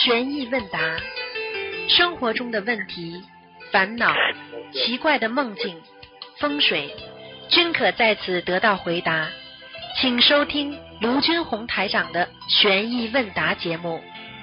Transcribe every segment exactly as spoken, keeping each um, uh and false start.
悬疑问答，生活中的问题、烦恼、奇怪的梦境、风水，均可在此得到回答。请收听卢军红台长的悬疑问答节目。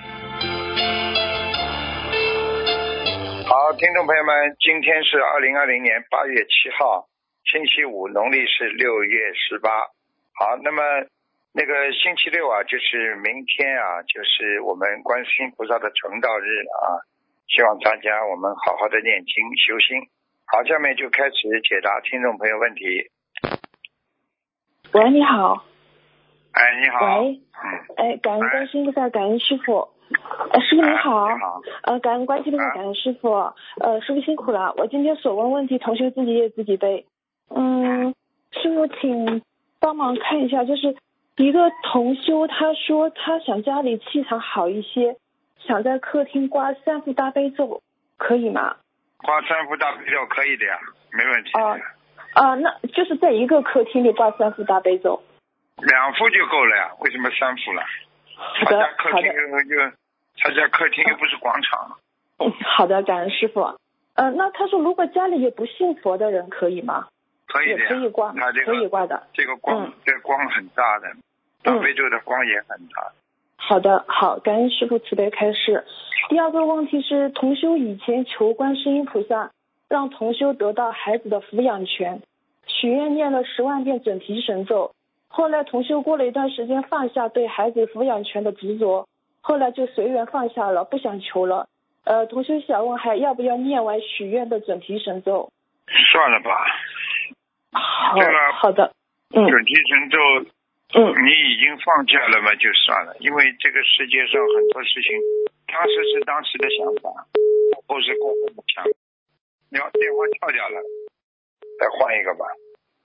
好，听众朋友们，今天是二零二零年八月七号，星期五，农历是六月十八。好，那么那个星期六啊，就是明天啊，就是我们观世音菩萨的成道日啊，希望大家我们好好的念经修心。好，下面就开始解答听众朋友问题。 喂，你好。 哎，你好。 喂。 嗯。 哎，感恩观世音菩萨，感恩师傅。呃，师傅你好。 哎、你好。 呃，感恩观世音菩萨，感恩师傅。呃，师傅辛苦了，我今天所问问题，同学自己也自己背。嗯，师傅请帮忙看一下，就是一个同修，他说他想家里气场好一些，想在客厅挂三副大悲咒，可以吗？ 挂三副大悲咒可以的呀，没问题的。 啊、呃呃，那就是在一个客厅里挂三副大悲咒。 两副就够了呀，为什么三副了？ 好的， 他家客厅又又，他家客厅又不是广场。 嗯，好的，感恩师傅。呃，那他说如果家里有不信佛的人可以吗？ 可以的呀， 也可以挂， 他这个可以挂的。 这个光， 嗯、 这个光很大的，大悲咒的光也很大。 嗯、好的，好，感恩师傅慈悲开示。第二个问题是，同修以前求观世音菩萨，让同修得到孩子的抚养权，许愿念了十万遍准提神咒。后来同修过了一段时间放下对孩子抚养权的执着，后来就随缘放下了，不想求了。呃，同修想问还要不要念完许愿的准提神咒？ 算了吧。 好， 这个好的。嗯。 准提神咒，嗯，你已经放下了嘛，就算了，因为这个世界上很多事情，当时是当时的想法，过后是过后的想法。你要电话跳掉了，再换一个吧。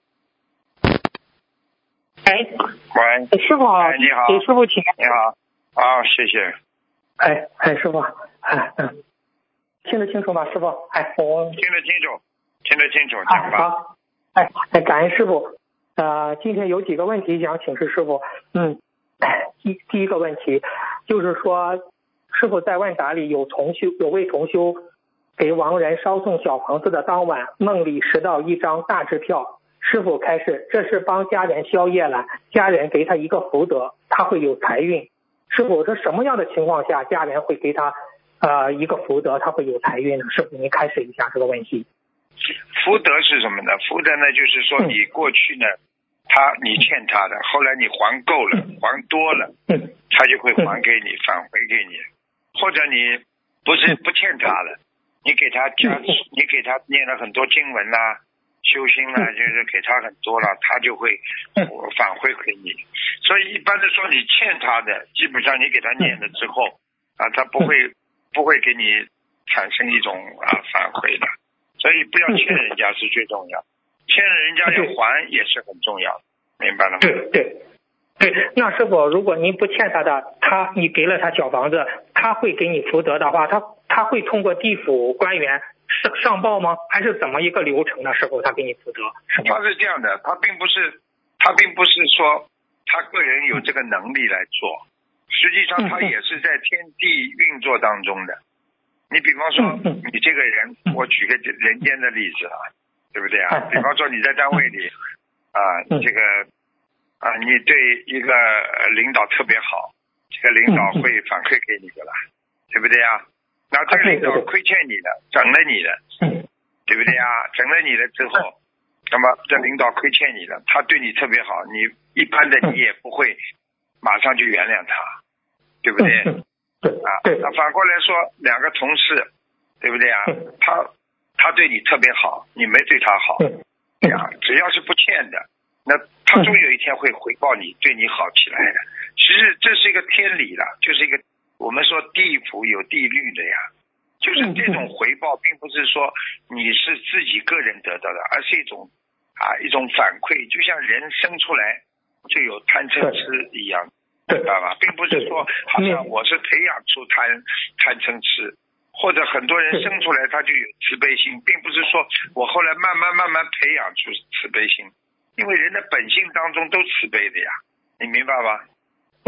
哎， 喂， 师傅好， 哎，你好， 给师傅请。 你好，好，谢谢。 哎哎，师傅，哎嗯，听得清楚吗，师傅？哎，我听得清楚，听得清楚，讲吧。 好，哎哎，感恩师傅。呃，今天有几个问题想请示师傅。嗯，第第一个问题就是说，师傅在问答里有同修有位同修给亡人烧送小房子的当晚，梦里拾到一张大支票。师傅开示，这是帮家人消业了，家人给他一个福德，他会有财运。师傅，这什么样的情况下家人会给他呃一个福德，他会有财运呢？师傅您开示一下这个问题。 福德是什么呢？福德呢就是说你过去呢、嗯、他你欠他的，后来你还够了、嗯、还多了、嗯、他就会还给你、嗯、返回给你。或者你不是不欠他了，你给他加、嗯、你给他念了很多经文啦、修心啦，就是给他很多了，他就会返回给你。所以一般的说，你欠他的，基本上你给他念了之后啊，他不会不会给你产生一种啊返回的。所以不要欠人家是最重要，欠人家要还也是很重要，明白了吗？ 对对对。那师傅，如果您不欠他的，他你给了他小房子，他会给你福德的话，他他会通过地府官员上上报吗？还是怎么一个流程呢？师傅，他给你福德？ 他是这样的，他并不是他并不是说他个人有这个能力来做，实际上他也是在天地运作当中的。你比方说你这个人，我举个人间的例子啊，对不对啊？比方说你在单位里啊，这个啊，你对一个领导特别好，这个领导会反馈给你的啦，对不对啊？然后这个领导亏欠你的，整了你的，对不对啊？整了你了之后，那么这领导亏欠你的，他对你特别好，你一般的你也不会马上就原谅他，对不对？啊，那反过来说，两个同事，对不对啊？他他对你特别好，你没对他好，对啊，只要是不欠的，那他终有一天会回报你，对你好起来的。其实这是一个天理了，就是一个我们说地府有地律的呀，就是这种回报，并不是说你是自己个人得到的，而是一种啊一种反馈，就像人生出来就有贪嗔痴一样。明白吧？并不是说好像我是培养出贪贪嗔痴，或者很多人生出来他就有慈悲心，并不是说我后来慢慢慢慢培养出慈悲心，因为人的本性当中都慈悲的呀，你明白吧？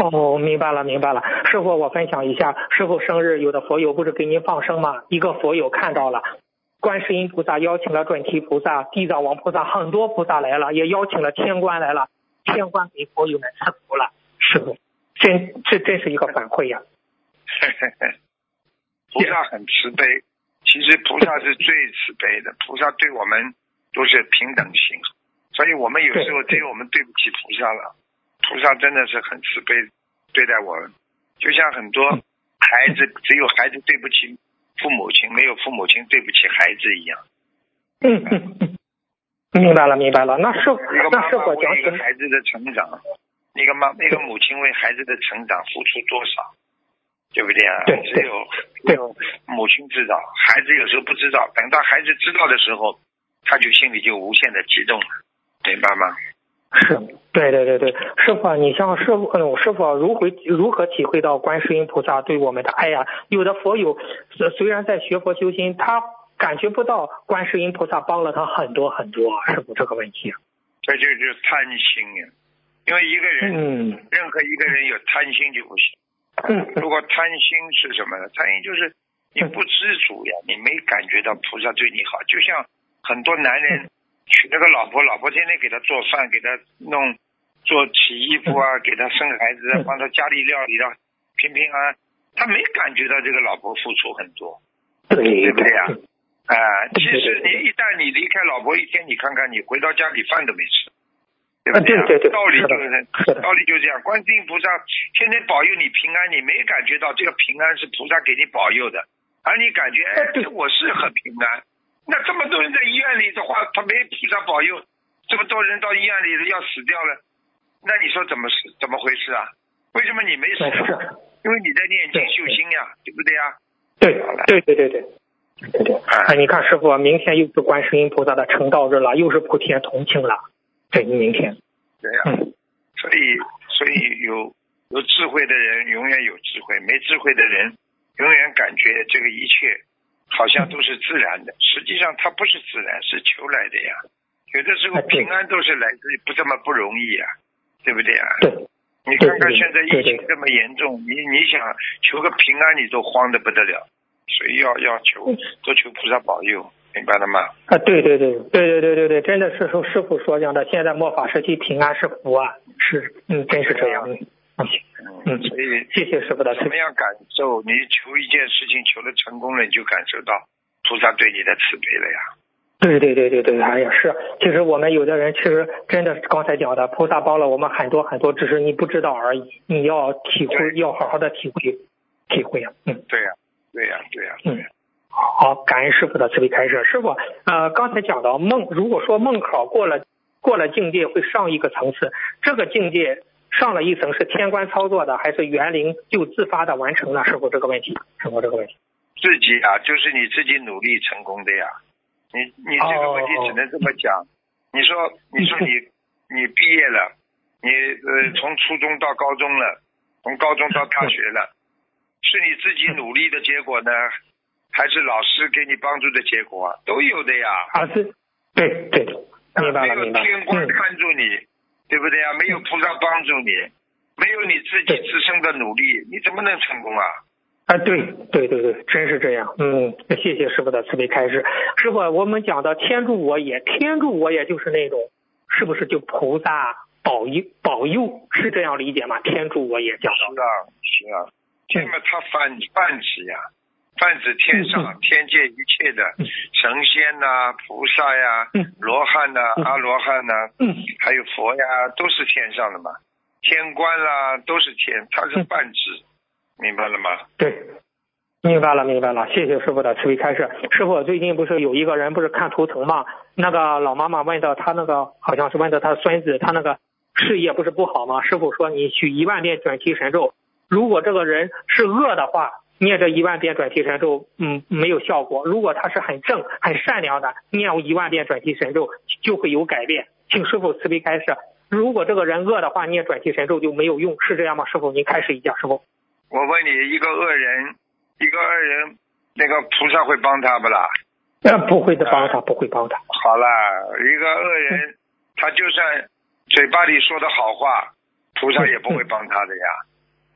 哦，明白了，明白了。师傅，我分享一下，师傅生日有的佛友不是给您放生吗？一个佛友看到了，观世音菩萨邀请了准提菩萨、地藏王菩萨，很多菩萨来了，也邀请了天官来了，天官给佛友们赐福了。师傅，真这真是一个反馈呀。 菩萨很慈悲，其实菩萨是最慈悲的，菩萨对我们都是平等心，所以我们有时候只有我们对不起菩萨了。菩萨真的是很慈悲对待我们，就像很多孩子，只有孩子对不起父母亲，没有父母亲对不起孩子一样。 嗯嗯嗯，明白了明白了。那是一个妈妈为一个什孩子的成长，一个妈一个母亲为孩子的成长付出多少，对不对啊？ 对， 只有只有母亲知道，孩子有时候不知道，等到孩子知道的时候，他就心里就无限的激动了，明白吗？ 是，对对对对，师傅，你像师傅，嗯，师傅如何如何体会到观世音菩萨对我们的爱呀？有的佛友虽然在学佛修心，他感觉不到观世音菩萨帮了他很多很多，师傅这个问题。 这就是贪心呀，因为一个人， 嗯， 任何一个人有贪心就不行。 嗯， 如果贪心是什么呢？贪心就是你不知足呀，你没感觉到菩萨对你好，就像很多男人。娶那个老婆，老婆天天给他做饭，给他弄做洗衣服啊，给他生孩子，帮他家里料理的平平安安，他没感觉到这个老婆付出很多，对不对呀？啊、呃，其实你一旦你离开老婆一天，你看看你回到家里饭都没吃，对不对呀？ 对对对， 道理就是道理就这样，观世音菩萨天天保佑你平安，你没感觉到这个平安是菩萨给你保佑的，而你感觉哎，这我是很平安。那这么多人在医院里的话，他没菩萨保佑，这么多人到医院里要死掉了，那你说怎么是怎么回事啊？为什么你没死？因为你在念经修心呀，对不对呀？ 对对对对对对对。啊，你看师傅，明天又是观世音菩萨的成道日了，又是普天同庆了，这明天。 对呀、啊嗯，所以所以有有智慧的人永远有智慧，没智慧的人永远感觉这个一切好像都是自然的，实际上它不是自然，是求来的呀。有的时候平安都是来自于不这么不容易呀，对不对呀？ 对。 你看看现在疫情这么严重，你你想求个平安，你都慌得不得了，所以要要求多求菩萨保佑，明白了吗？ 啊，对对对对对对对对，真的是说师傅说这样的，现在末法时期平安是福啊，是嗯，真是这样。嗯嗯，所以谢谢师傅的。 怎么样感受？你求一件事情求了成功了，你就感受到菩萨对你的慈悲了呀。 对对对对对，哎呀是，其实我们有的人其实真的刚才讲的，菩萨帮了我们很多很多，只是你不知道而已，你要体会，要好好的体会体会啊。嗯， 对呀、啊，对呀、啊，对呀、啊， 嗯。好，感恩师傅的慈悲开示。师傅，呃，刚才讲到梦，如果说梦考过了过了境界会上一个层次，这个境界上了一层是天官操作的，还是元灵就自发的完成了？师傅这个问题，师傅这个问题， 自己啊，就是你自己努力成功的呀。你你这个问题只能这么讲。哦、你说你说你你毕业了，你呃从初中到高中了，从高中到大学了，是你自己努力的结果呢？还是老师给你帮助的结果啊，都有的呀。 啊，是，对对对，明白了明白了。 没有天官看住你，嗯、对不对啊？没有菩萨帮助你，没有你自己自身的努力，你怎么能成功啊？ 啊，对对对对，真是这样。嗯，谢谢师傅的慈悲开示。师傅，我们讲的天助我也，天助我也就是那种，是不是就菩萨保佑保佑？是这样理解吗？天助我也讲到。 是啊是啊，这么他泛泛指呀。泛指天上、嗯、天界一切的神仙呐、啊、菩萨呀、嗯、罗汉呐、啊、嗯、阿罗汉呐、啊嗯，还有佛呀，都是天上的嘛。天官啦，都是天，它是泛指、嗯，明白了吗？ 对，明白了，明白了。谢谢师傅的慈悲开示。师傅，最近不是有一个人不是看图腾嘛？那个老妈妈问到他那个，好像是问到他孙子，他那个事业不是不好吗？师傅说你许一万遍转提神咒，如果这个人是恶的话。念这一万遍转提神咒，嗯，没有效果。如果他是很正、很善良的，念一万遍转提神咒就会有改变。请师傅慈悲开示。如果这个人恶的话，念转提神咒就没有用，是这样吗？师傅，您开示一下，师傅。 我问你，一个恶人，一个恶人，那个菩萨会帮他不啦？ 呃，不会的，帮他、呃，不会帮他。 好了，一个恶人，嗯、他就算嘴巴里说的好话，菩萨也不会帮他的呀。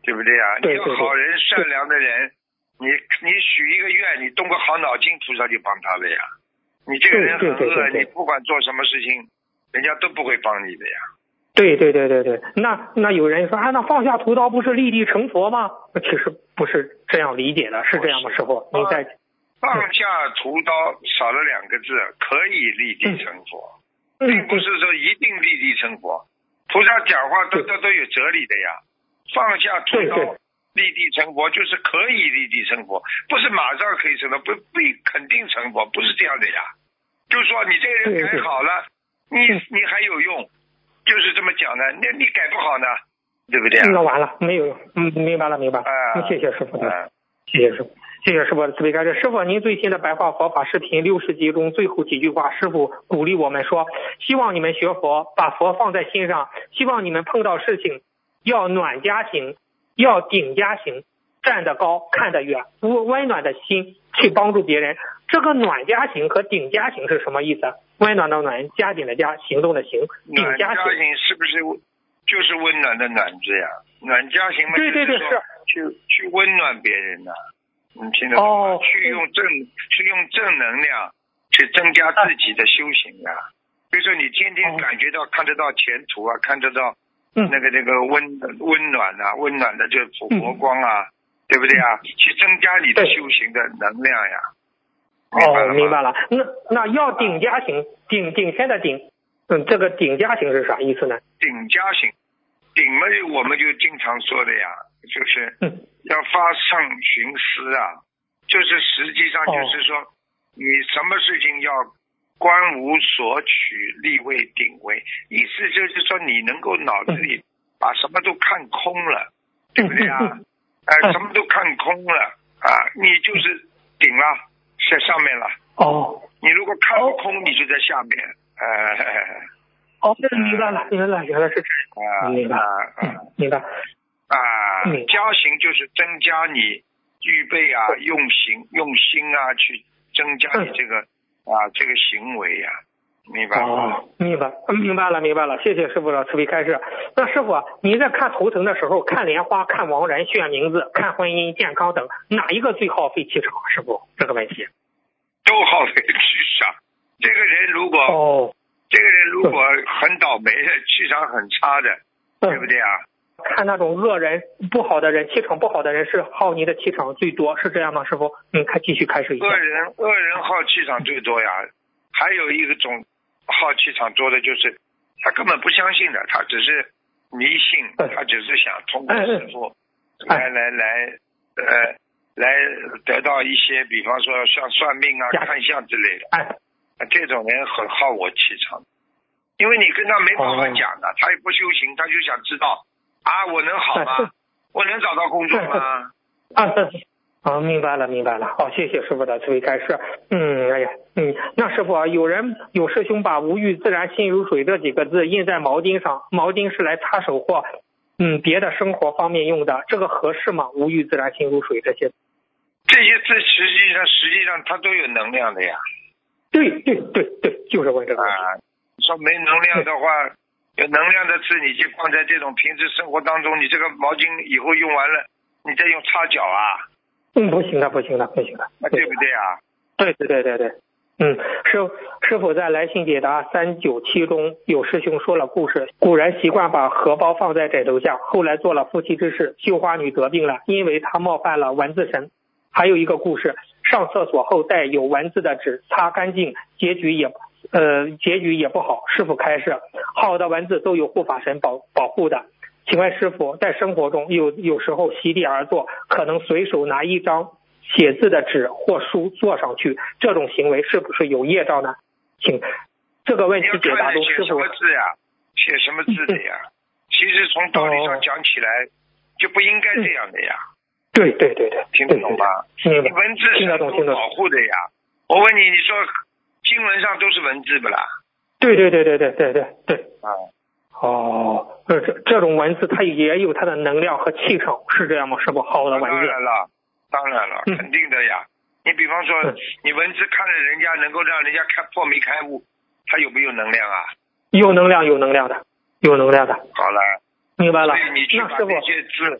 对不对啊？ 对你要好人善良的人，你你许一个愿，你动个好脑筋，菩萨就帮他了呀。你这个人很恶，你不管做什么事情，人家都不会帮你的呀。 对对对对对，那那有人说啊，那放下屠刀不是立地成佛吗？其实不是这样理解的，是这样吗，师傅？您在放下屠刀少了两个字，可以立地成佛， 嗯、 并不是说一定立地成佛。菩萨讲话都都都有哲理的呀。放下屠刀立地成佛，就是可以立地成佛，不是马上可以成佛，不不肯定成佛，不是这样的呀。就是说你这个人改好了，你你还有用，就是这么讲的。那你改不好呢，对不对啊？ 那完了，没有用。嗯，明白了，明白了。啊、谢谢师傅的、啊，谢谢师傅，谢谢师傅的慈悲开示。师傅，您最新的白话佛法视频六十集中最后几句话，师傅鼓励我们说：希望你们学佛，把佛放在心上；希望你们碰到事情要暖家行，要顶家行，站得高，看得远，温温暖的心去帮助别人。这个暖家行和顶家行是什么意思？温暖的暖，加紧的加，行动的行，顶家行。 暖家行是不是就是温暖的暖字呀？暖家行嘛， 对对对，是去去温暖别人呐、啊。你听得懂吗？ 哦、 去用正去用正能量去增加自己的修行呀、啊。比如说你天天感觉到、哦、看得到前途啊，看得到那个那个温温暖啊，温暖的就佛佛光啊、嗯，对不对啊？去增加你的修行的能量呀。 哦，明白了。那那要顶家行，顶顶天的顶，嗯，这个顶家行是啥意思呢？ 顶家行，顶嘛，我们就经常说的呀，就是要发上寻思啊，就是实际上就是说，哦、你什么事情要观无所取，立位顶位，意思就是说你能够脑子里把什么都看空了，对不对啊？哎、呃，什么都看空了啊，你就是顶了。在上面了哦， 你如果看不空，哦、你就在下面。呃， 哦，明白了，明白了，原来是这样。明白，嗯，明白。 啊，加行就是增加你预备啊，用心用心啊，去增加你这个、嗯、啊这个行为呀、啊，明白吗？ 哦，明白，明白了，明白了。谢谢师傅的慈悲开示。那师傅，您在看图腾的时候，看莲花、看亡人、选名字、看婚姻、健康等，哪一个最耗费气场？师傅，这个问题。 都耗费气场。这个人如果哦， 这个人如果很倒霉的，气场很差的， 嗯、 对不对啊？ 看那种恶人、不好的人，气场不好的人是耗你的气场最多，是这样吗？师傅，嗯，看继续开始一下。 恶人恶人耗气场最多呀。还有一个种耗气场多的就是他根本不相信的，他只是迷信， 嗯、 他只是想通过师傅、嗯、来来来呃。来得到一些，比方说像算命啊、看相之类的， 哎， 这种人很耗我气场，因为你跟他没办法讲的，哦、他也不修行，他就想知道啊，我能好吗？我能找到工作吗？ 啊，哦，明白了，明白了。好、哦，谢谢师傅的慈悲开示。嗯，哎呀，嗯，那师傅啊，有人有师兄把无欲自然心如水这几个字印在毛巾上，毛巾是来擦手或嗯别的生活方面用的，这个合适吗？无欲自然心如水这些。 这些字实际上实际上它都有能量的呀。 对对对对，就是问这个问题。 啊，说没能量的话，有能量的字你就放在这种平时生活当中，你这个毛巾以后用完了，你再用擦脚啊？ 嗯，不行的，不行的，不行的。 啊，对不对啊？ 对对对对对。嗯，师师傅在来信解答三九七中有师兄说了故事，古人习惯把荷包放在枕头下，后来做了夫妻之事，绣花女得病了，因为她冒犯了文字神。还有一个故事，上厕所后带有文字的纸擦干净，结局也呃结局也不好。师傅开示，好的文字都有护法神保保护的。请问师傅，在生活中有有时候席地而坐，可能随手拿一张写字的纸或书坐上去，这种行为是不是有业障呢？请这个问题解答中，师傅写什么字呀？写什么字的呀？其实从道理上讲起来，哦、就不应该这样的呀。 对对对对， 听得懂吗？ 听得懂，文字是都保护的呀。我问你，你说经文上都是文字不啦？ 对对对对对对对对。 啊， 哦，这这种文字它也有它的能量和气场，是这样吗？是不好的文字？ 当然了，当然了， 嗯、 肯定的呀。你比方说，嗯、你文字看了人家能够让人家开破迷开悟，它有没有能量啊？ 有能量，有能量的，有能量的。 好了， 明白了。 所以你去把这些字。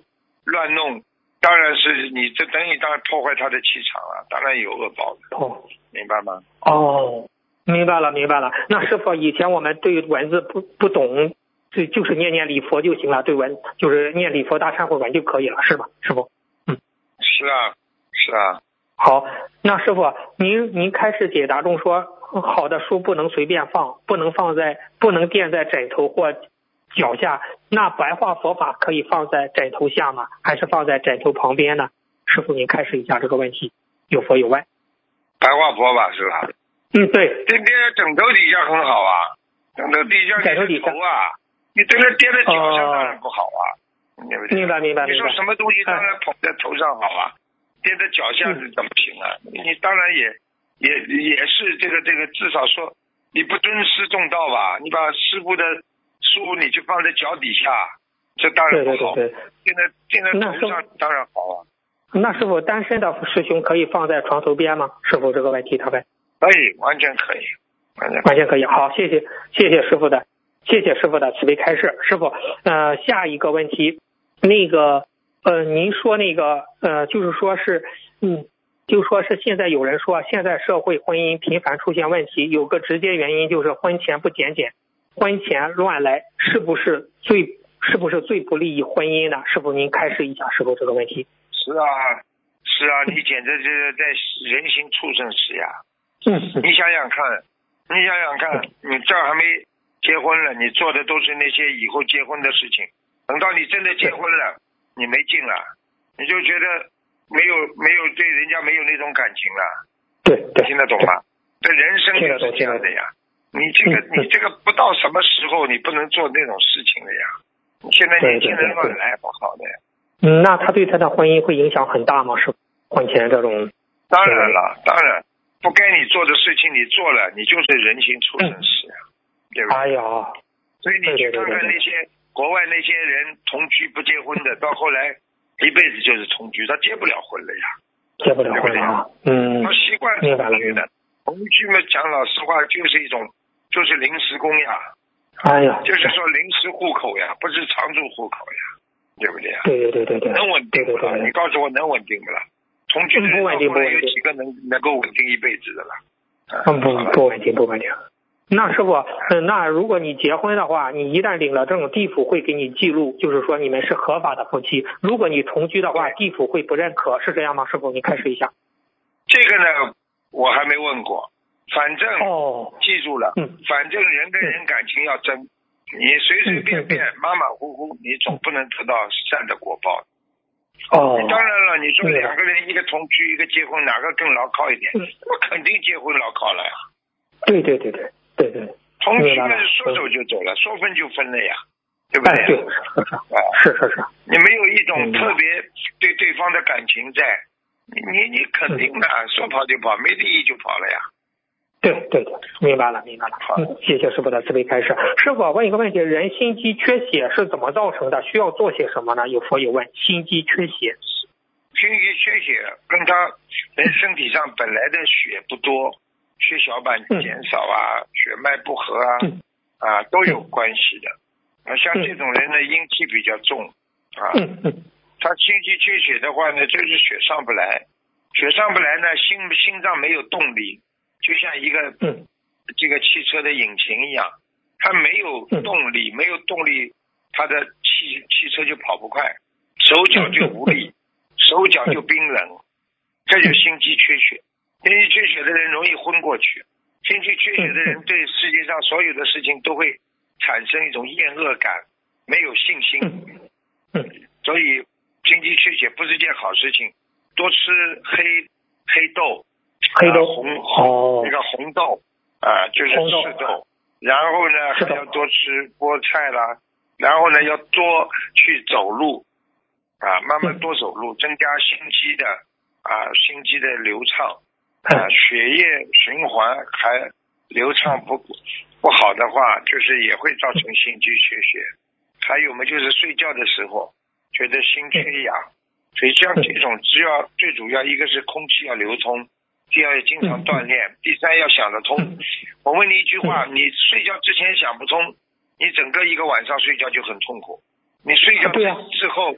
乱弄，当然是你这等于当然破坏他的气场啊，当然有恶报的。 哦， 明白吗？ 哦，明白了明白了。那师傅以前我们对文字不不懂，就就是念念礼佛就行了，对文就是念礼佛大忏悔文就可以了，是吧，师傅？嗯， 是啊是啊。 好，那师傅您您开始解答中说，好的书不能随便放，不能放在不能垫在枕头或脚下，那白话佛法可以放在枕头下吗？还是放在枕头旁边呢？师傅您开始一下这个问题，有佛有外。 白话佛法是吧？ 嗯，对。 垫垫在枕头底下很好啊，枕头底下枕头底下头啊，你这个垫在脚上当然不好啊，对不对？ 明白明白明白。 你说什么东西当然捧在头上好啊，垫在脚下是怎么行啊？嗯、你当然也也也是这个这个，至少说你不尊师重道吧？你把师傅的书你就放在脚底下，这当然不好。 对对对对。 垫在垫在头上当然好啊。 那师傅单身的师兄可以放在床头边吗？师傅这个问题他问。 可以，完全可以，完全完全可以。好，谢谢谢谢师傅的谢谢师傅的慈悲开示。师傅，呃，下一个问题，那个呃，您说那个呃，就是说是嗯，就说是现在有人说现在社会婚姻频繁出现问题，有个直接原因就是婚前不检点，婚前乱来，是不是最是不是最不利于婚姻呢？师傅您开示一下师傅这个问题。 是啊是啊，你简直就是在人形畜生时呀。 嗯， 你想想看，你想想看，你这儿还没结婚了，你做的都是那些以后结婚的事情。等到你真的结婚了，你没劲了，你就觉得没有没有对人家没有那种感情了。 对对， 听得懂吗？这人生就是这样的呀。你这个你这个不到什么时候你不能做那种事情了呀？你现在年轻人乱来不好的呀。 嗯，那他对他的婚姻会影响很大吗？是婚前这种？ 当然了，当然。不该你做的事情你做了，你就是人形畜生时啊，对吧？ 哎呀， 所以你去看看那些国外那些人同居不结婚的，到后来一辈子就是同居，他结不了婚了呀， 结不了婚了。嗯， 他习惯同居的，同居嘛，讲老实话就是一种就是临时工呀， 哎呀， 就是说临时户口呀，不是常住户口呀，对不对呀？ 对对对对对， 能稳定不了？你告诉我能稳定不了？同居的人到后来有几个能能够稳定一辈子的了？ 嗯，不不稳定不稳定。那师傅，嗯，那如果你结婚的话，你一旦领了证，地府会给你记录，就是说你们是合法的夫妻。如果你同居的话，地府会不认可，是这样吗？师傅，你开始一下。 这个呢，我还没问过。反正哦， 记住了，嗯，反正人跟人感情要真，你随随便便、马马虎虎，你总不能得到善的果报。 哦， 当然了，你说两个人一个同居一个结婚，哪个更牢靠一点？那肯定结婚牢靠了呀。 对对对对对对， 同居嘛，说走就走了，说分就分了呀，对不对？ 对，是是是。 你没有一种特别对对方的感情在，你你肯定的，说跑就跑，没利益就跑了呀。 对对对，明白了明白了。嗯，谢谢师傅的慈悲开示。师傅问一个问题，人心肌缺血是怎么造成的？需要做些什么呢？有佛有问。心肌缺血， 心肌缺血跟他人身体上本来的血不多，血小板减少啊，嗯、血脉不和啊，嗯、啊都有关系的。啊，像这种人呢，阴气比较重啊， 嗯嗯、 他心肌缺血的话呢，就是血上不来，血上不来呢，心心脏没有动力。就像一个、嗯、这个汽车的引擎一样，它没有动力，嗯、没有动力，它的汽汽车就跑不快，手脚就无力，嗯、手脚就冰冷，这就心肌缺血。心肌缺血的人容易昏过去，心肌缺血的人对世界上所有的事情都会产生一种厌恶感，没有信心。 嗯、 所以心肌缺血不是件好事情，多吃黑黑豆。 黑豆、 啊、红红、哦、那个红豆啊，就是赤豆，然后呢还要多吃菠菜啦，然后呢要多去走路啊，慢慢多走路，嗯、增加心肌的啊心肌的流畅啊，血液循环还流畅不不好的话，就是也会造成心肌缺血。还有嘛，就是睡觉的时候觉得心缺氧，所以像这种只要最主要一个是空气要流通。第二，经常锻炼；第三，要想得通。我问你一句话：你睡觉之前想不通，你整个一个晚上睡觉就很痛苦；你睡觉之后之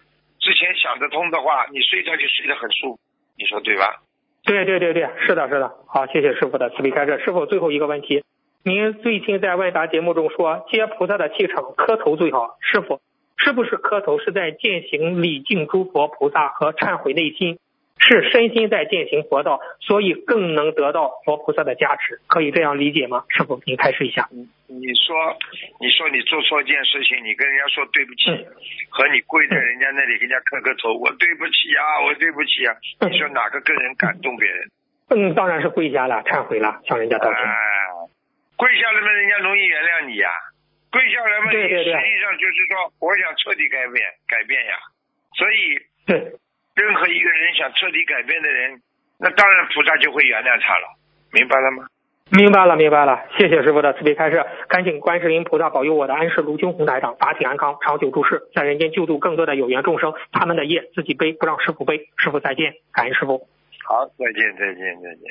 之前想得通的话，你睡觉就睡得很舒服，你说对吧？ 对对对对，是的，是的。好，谢谢师傅的慈悲开示。师傅，最后一个问题，您最近在问答节目中说接菩萨的气场磕头最好，师傅是不是磕头是在践行礼敬诸佛菩萨和忏悔内心，是身心在践行佛道，所以更能得到佛菩萨的加持，可以这样理解吗？师傅您开示一下。 你说你说你做错一件事情，你跟人家说对不起， 嗯、 和你跪在人家那里跟人家磕个头，我对不起啊，我对不起啊， 嗯、 你说哪个更能感动别人？ 嗯，当然是跪下了，忏悔了，向人家道歉。 啊，跪下来嘛，人家容易原谅你呀、啊。跪下来嘛， 对对对， 实际上就是说，我想彻底改变，改变呀。所以， 对， 任何一个人想彻底改变的人，那当然菩萨就会原谅他了，明白了吗？ 明白了，明白了。谢谢师傅的慈悲开示，恳请观世音菩萨保佑我的安世卢军红台长法体安康，长久住世，在人间救度更多的有缘众生，他们的业自己背，不让师傅背。师傅再见，感恩师傅。 好，再见，再见，再见。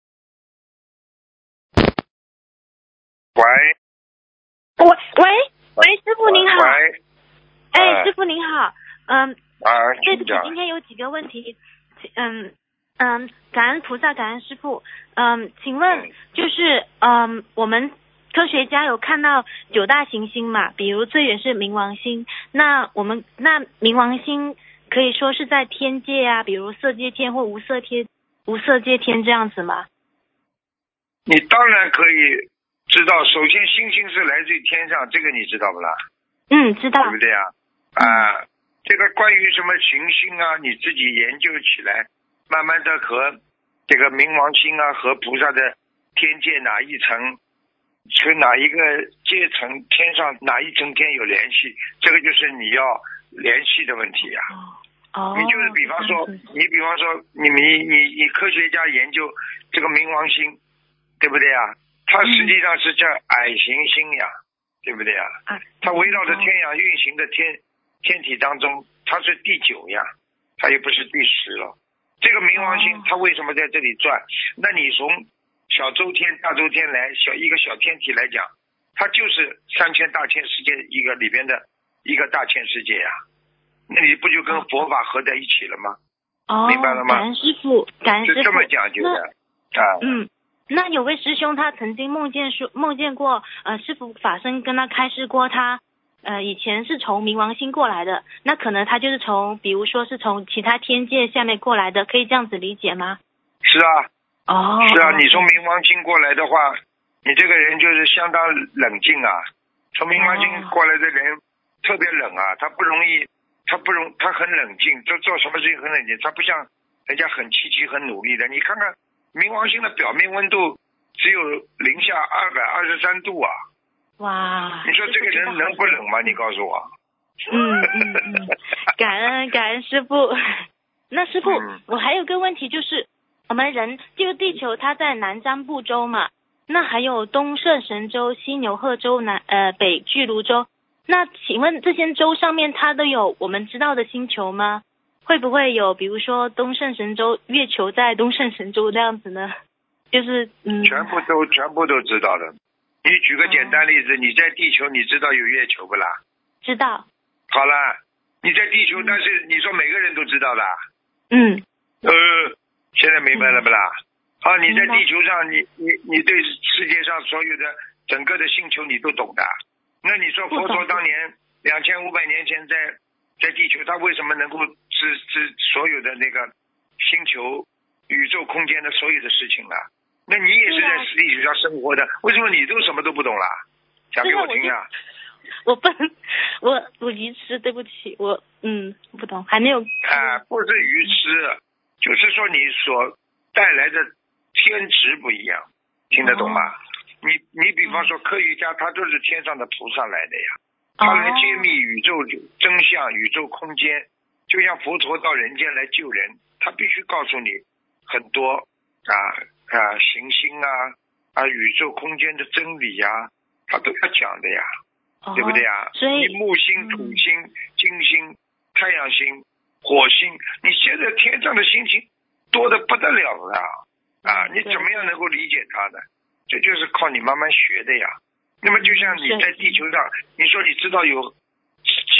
喂。 喂喂喂，师傅您好。 喂。 哎， 呃、 师傅您好，嗯。 啊， 对不起，今天有几个问题，嗯嗯，感恩菩萨，感恩师傅，嗯，请问就是嗯，我们科学家有看到九大行星嘛？比如最远是冥王星，那我们那冥王星可以说是在天界啊，比如色界天或无色天无色界天这样子吗？ 你当然可以知道，首先星星是来自于天上，这个你知道不啦？ 嗯，知道。 对不对啊？啊、嗯，这个关于什么行星啊，你自己研究起来，慢慢的和这个冥王星啊和菩萨的天界哪一层，是哪一个阶层，天上哪一层天有联系，这个就是你要联系的问题呀、 啊。哦。 你就是比方说，你比方说，你你你你科学家研究这个冥王星，对不对啊？它实际上是叫矮行星呀，嗯、对不对啊？它围绕着天阳运行的天天体当中，它是第九呀，它又不是第十了。这个冥王星它为什么在这里转？那你从小周天、大周天来小一个小天体来讲，它就是三千大千世界一个里边的一个大千世界呀。那你不就跟佛法合在一起了吗？ 哦， 明白了吗？ 感恩师父，感恩师父， 是这么讲究的啊。 嗯，那有位师兄他曾经梦见说梦见过呃师父法身跟他开示过他。呃，以前是从冥王星过来的，那可能他就是从，比如说是从其他天界下面过来的，可以这样子理解吗？ 是啊。 哦。 是啊，你从冥王星过来的话，你这个人就是相当冷静啊。从冥王星过来的人特别冷啊，他不容易，他不容，他很冷静，做做什么事情很冷静，他不像人家很积极、很努力的。你看看冥王星的表面温度只有零下二百二十三度啊。 哇！ 你说这个人能不冷吗？你告诉我。 嗯嗯嗯，感恩感恩师父。那师父、嗯，我还有个问题，就是我们人这个地球它在南瞻部洲嘛，那还有东摄神洲、西牛贺洲、南呃北俱泸州。那请问这些洲上面它都有我们知道的星球吗？会不会有比如说东胜神洲月球在东胜神洲这样子呢？就是嗯， 全部都全部都知道的。你举个简单例子，你在地球你知道有月球不啦？ 知道。 好了，你在地球，但是你说每个人都知道的。 嗯。 呃，现在明白了不啦？好，你在地球上，你你你对世界上所有的整个的星球你都懂的。那你说佛陀当年两千五百年前在在地球，他为什么能够知知所有的那个星球、宇宙空间的所有的事情啊？那你也是在地球上生活的，为什么你都什么都不懂啦？讲给我听啊！ 我笨，我我愚痴，对不起，我嗯不懂，还没有。 啊，不是愚痴，就是说你所带来的天职不一样，听得懂吗？哦、你你比方说科学家，他都是天上的菩萨来的呀，他来揭秘宇宙真相、宇宙空间，就像佛陀到人间来救人，他必须告诉你很多啊。啊，行星啊，啊，宇宙空间的真理呀、啊，他都要讲的呀，哦、对不对呀？ 所以， 你木星、土星、嗯、金星、太阳星、火星，你现在天上的星星多得不得了了啊！你怎么样能够理解它的？这就是靠你慢慢学的呀。那么就像你在地球上，你说你知道有几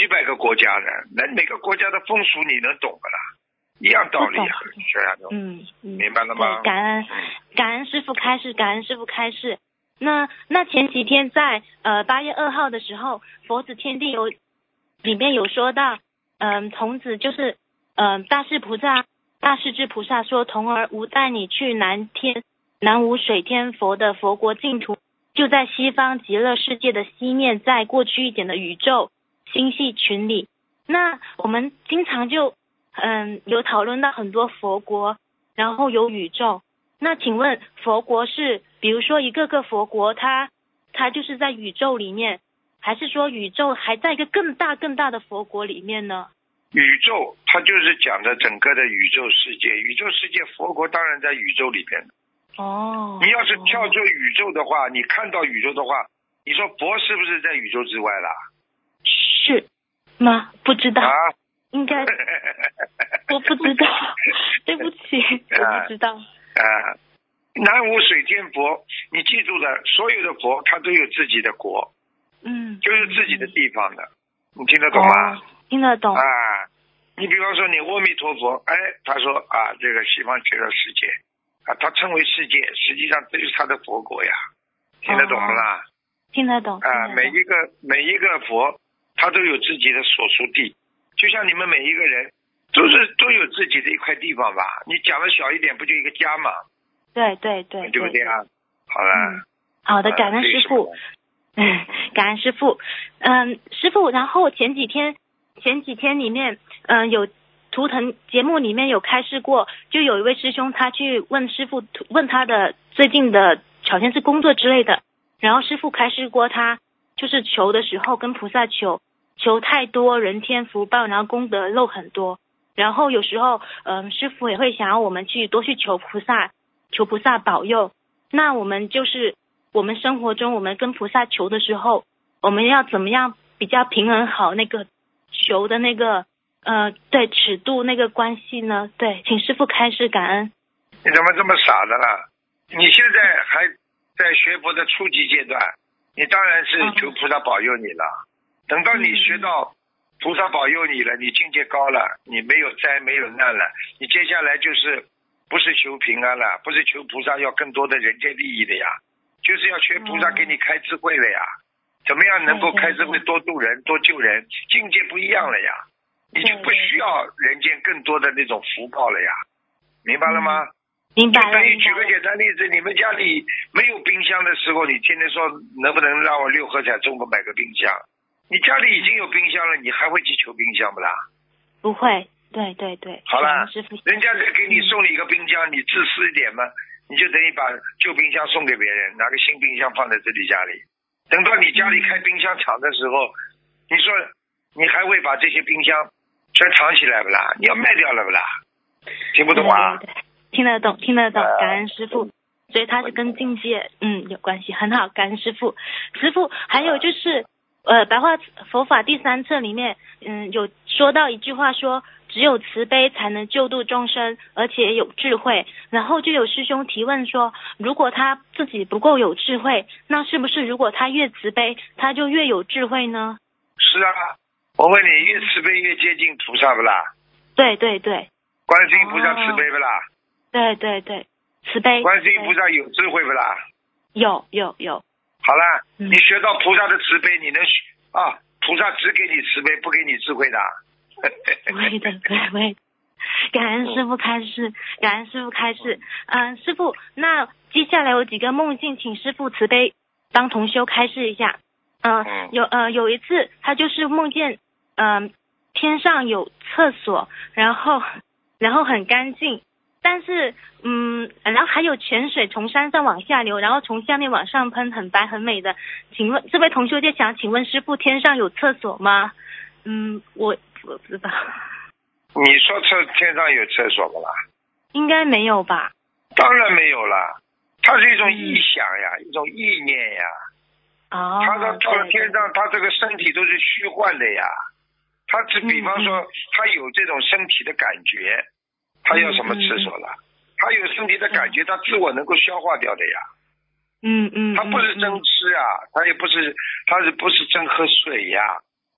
几百个国家的，那每个国家的风俗你能懂不啦？一样道理啊，小丫头。 嗯嗯， 明白了吗？ 对，感恩感恩师父开示，感恩师父开示。那那前几天在呃八月二号的时候，佛子天地有里面有说到，嗯、呃，童子就是嗯、呃、大势菩萨大势至菩萨说，童儿吾带你去南天南无水天佛的佛国净土，就在西方极乐世界的西面，在过去一点的宇宙星系群里。那我们经常就嗯有讨论到很多佛国，然后有宇宙。那请问佛国是比如说一个个佛国，它它就是在宇宙里面，还是说宇宙还在一个更大更大的佛国里面呢？ 宇宙它就是讲的整个的宇宙世界，宇宙世界佛国当然在宇宙里边。 哦， 你要是跳出宇宙的话，你看到宇宙的话，你说佛是不是在宇宙之外啦？ 是吗？不知道啊， 应该我不知道对不起，我不知道啊，南无水天佛，你记住了，所有的佛他都有自己的国， 嗯， 就是自己的地方的，你听得懂吗？ 哦，听得懂啊，你比方说你阿弥陀佛，哎，他说啊，这个西方极乐世界啊，他称为世界，实际上这是他的佛国呀，听得懂不啦？ 哦，听得懂啊，每一个每一个佛他都有自己的所属地，就像你们每一个人都是都有自己的一块地方吧，你讲的小一点不就一个家嘛？ 对对对， 对不对啊？好了， 嗯，好的，感恩师父，嗯，感恩师父，嗯，师父，然后前几天前几天里面，嗯，有图腾节目里面有开示过，就有一位师兄他去问师父，问他的最近的好像是工作之类的，然后师父开示过他就是求的时候跟菩萨求求太多人天福报，然后功德漏很多，然后有时候嗯，师父也会想要我们去多去求菩萨，求菩萨保佑。那我们就是我们生活中我们跟菩萨求的时候，我们要怎么样比较平衡好那个求的那个呃对尺度那个关系呢？对，请师父开示，感恩。 你怎么这么傻的啦？你现在还在学佛的初级阶段，你当然是求菩萨保佑你了。等到你学到菩萨保佑你了，你境界高了，你没有灾没有难了，你接下来就是不是求平安了，不是求菩萨要更多的人间利益的呀，就是要求菩萨给你开智慧了呀。怎么样能够开智慧多度人多救人，境界不一样了呀，你就不需要人间更多的那种福报了呀，明白了吗？ 明白了。 就等于举个简单例子，你们家里没有冰箱的时候，你天天说能不能让我六合彩中个买个冰箱，你家里已经有冰箱了，你还会去求冰箱不啦？ 不会，对对对。 好了，人家再给你送你一个冰箱，你自私一点嘛，你就等于把旧冰箱送给别人，拿个新冰箱放在自己家里，等到你家里开冰箱厂的时候，你说你还会把这些冰箱全藏起来不啦？你要卖掉了不啦？听不懂啊？ 对对对，听得懂，听得懂，感恩师父。所以它是跟境界嗯有关系，很好，感恩师父。师父还有就是呃白话佛法第三册里面嗯有说到一句话说，只有慈悲才能救度众生，而且有智慧。然后就有师兄提问说，如果他自己不够有智慧，那是不是如果他越慈悲，他就越有智慧呢？ 是啊，我问你，越慈悲越接近菩萨不啦？ 对对对。 观世音菩萨慈悲不啦？哦、 对对对，慈悲。 观世音菩萨有智慧不啦？ 有有有。 好了、嗯，你学到菩萨的慈悲，你能啊？菩萨只给你慈悲，不给你智慧的。 不会的，不会。感恩师父开示，感恩师父开示。嗯，师父，那接下来有几个梦境，请师父慈悲帮同修开示一下。呃、嗯，有呃有一次，他就是梦见，嗯、呃，天上有厕所，然后然后很干净，但是嗯，然后还有泉水从山上往下流，然后从下面往上喷，很白很美的。请问这位同修就想请问师父，天上有厕所吗？嗯，我我不知道。 你说厕天上有厕所不啦？ 应该没有吧？ 当然没有啦，它是一种臆想呀，嗯、一种意念呀。 哦。 他到到了天上，他这个身体都是虚幻的呀。他只比方说，嗯、他有这种身体的感觉，他要什么厕所了？嗯、他有身体的感觉，他自我能够消化掉的呀。 嗯嗯。 他不是真吃啊，他也不是，他是不是真喝水呀？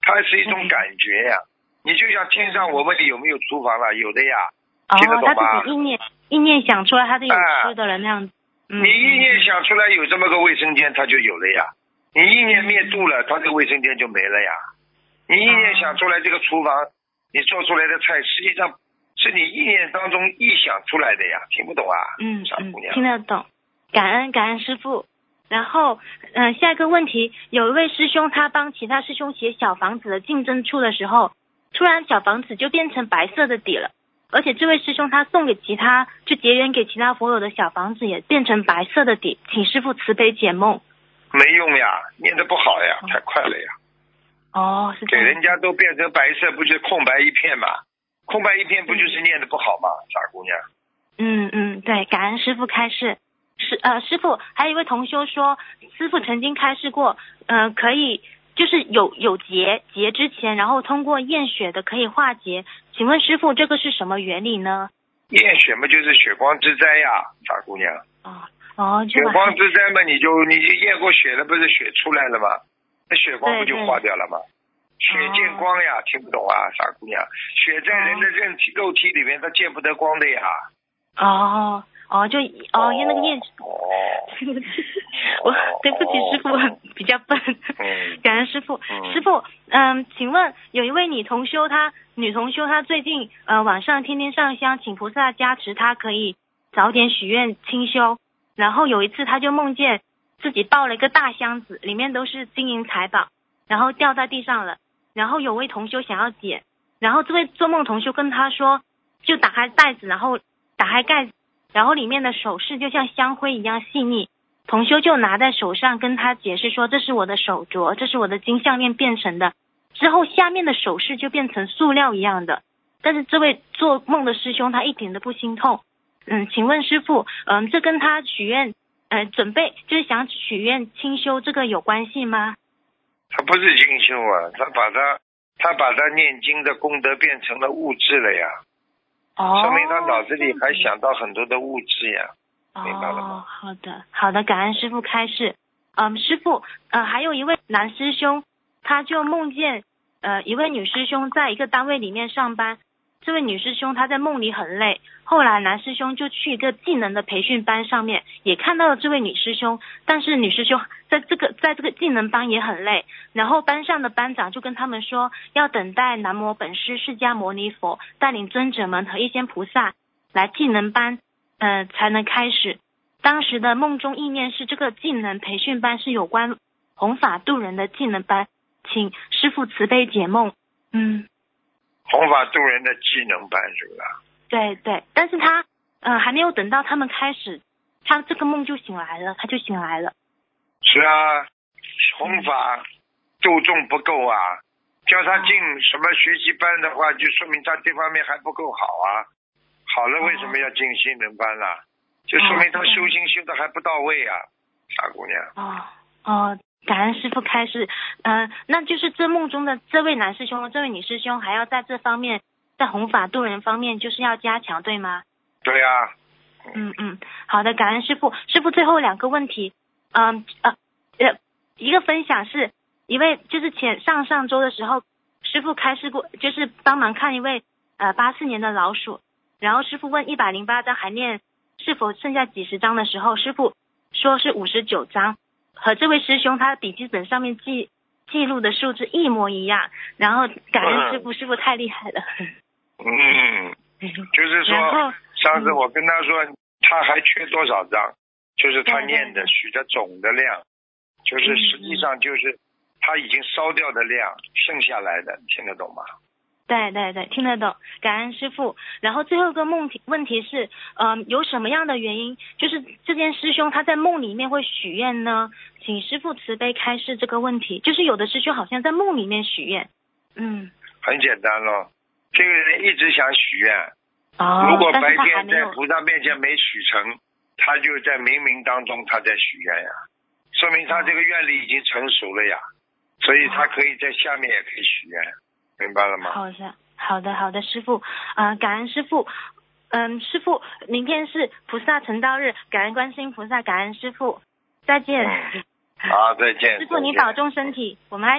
它是一种感觉呀。你就像天上，我问你有没有厨房了，有的呀， 哦， 听得懂吗？ 他自己意念意念想出来，他就有吃的了那样子。 你意念想出来有这么个卫生间，它就有了呀。你意念灭度了，它这个卫生间就没了呀。你意念想出来这个厨房，你做出来的菜，实际上是你意念当中臆想出来的呀。听不懂啊？ 嗯傻姑娘。 听得懂，感恩感恩师父。然后，嗯、呃，下一个问题，有一位师兄他帮其他师兄写小房子的竞争处的时候，突然小房子就变成白色的底了，而且这位师兄他送给其他就结缘给其他佛友的小房子也变成白色的底，请师父慈悲解梦。 没用呀，念得不好呀，太快了呀。 哦，是这样。 给人家都变成白色，不就是空白一片嘛？空白一片不就是念得不好吗？傻姑娘。 嗯嗯，对，感恩师父开示。师呃，师父还有一位同修说，师父曾经开示过，呃，可以就是有有结结之前，然后通过验血的可以化结。请问师父，这个是什么原理呢？ 验血嘛，就是血光之灾呀，傻姑娘。 哦哦， 血光之灾嘛，你就你就验过血了，不是血出来了吗？那血光不就化掉了吗？血见光呀，哦，听不懂啊，傻姑娘。血在人的肉体肉体里面，它见不得光的呀。 哦。哦，就哦，因为那个验， 哦， 对不起，我对不起师父，比较笨，感恩师父。师父，嗯，请问有一位女同修，她女同修她最近呃晚上天天上香，请菩萨加持，她可以早点许愿清修。然后有一次，她就梦见自己抱了一个大箱子，里面都是金银财宝，然后掉在地上了。然后有位同修想要捡，然后这位做梦同修跟她说，就打开袋子，然后打开盖子。然后里面的首饰就像香灰一样细腻，同修就拿在手上跟他解释说，这是我的手镯，这是我的金项链变成的。之后下面的首饰就变成塑料一样的。但是这位做梦的师兄他一点都不心痛。嗯，请问师父，嗯，这跟他许愿，呃，准备就是想许愿清修这个有关系吗？ 他不是清修啊，他把他他把他念经的功德变成了物质了呀。 哦， 说明他脑子里还想到很多的物质呀，明白了吗？ 哦，好的，好的，感恩师父开示。嗯，师父，呃，还有一位男师兄，他就梦见呃一位女师兄在一个单位里面上班，这位女师兄她在梦里很累，后来男师兄就去一个技能的培训班上面，也看到了这位女师兄，但是女师兄在这个在这个技能班也很累，然后班上的班长就跟他们说，要等待南无本师释迦牟尼佛带领尊者们和一些菩萨来技能班，呃才能开始。当时的梦中意念是这个技能培训班是有关弘法度人的技能班，请师父慈悲解梦。嗯， 弘法度人的技能班是不是？ 对对，但是他呃还没有等到他们开始，他这个梦就醒来了，他就醒来了。 是啊，弘法度众不够啊，叫他进什么学习班的话，就说明他这方面还不够好啊。好了，为什么要进新人班啦？就说明他修行修的还不到位啊，傻姑娘。 哦哦，感恩师父开示。嗯、呃，那就是这梦中的这位男师兄，这位女师兄还要在这方面，在弘法度人方面就是要加强，对吗？ 对啊。 嗯嗯，好的，感恩师父。师父最后两个问题，嗯呃呃，一个分享是一位就是前上上周的时候，师父开示过，就是帮忙看一位呃八四年的老鼠，然后师父问一百零八章还念是否剩下几十章的时候，师父说是五十九章，和这位师兄他的笔记本上面记记录的数字一模一样，然后感恩师父，师父太厉害了。 嗯，就是说上次我跟他说他还缺多少章，就是他念的许的总的量，就是实际上就是他已经烧掉的量剩下来的，听得懂吗？ 对对对，听得懂，感恩师父。然后最后一个梦题问题是，嗯、呃，有什么样的原因，就是这件师兄他在梦里面会许愿呢？请师父慈悲开示这个问题。就是有的师兄好像在梦里面许愿，嗯， 很简单咯，这个人一直想许愿， 哦， 如果白天在菩萨面前没许成，他就在冥冥当中他在许愿呀，说明他这个愿力已经成熟了呀，所以他可以在下面也可以许愿。明白了吗？ 好的，好的，好的，师父，呃，感恩师父，嗯，师父，明天是菩萨成道日，感恩观世音菩萨，感恩师父，再见。 好，再见。 师父，你保重身体，我们爱您。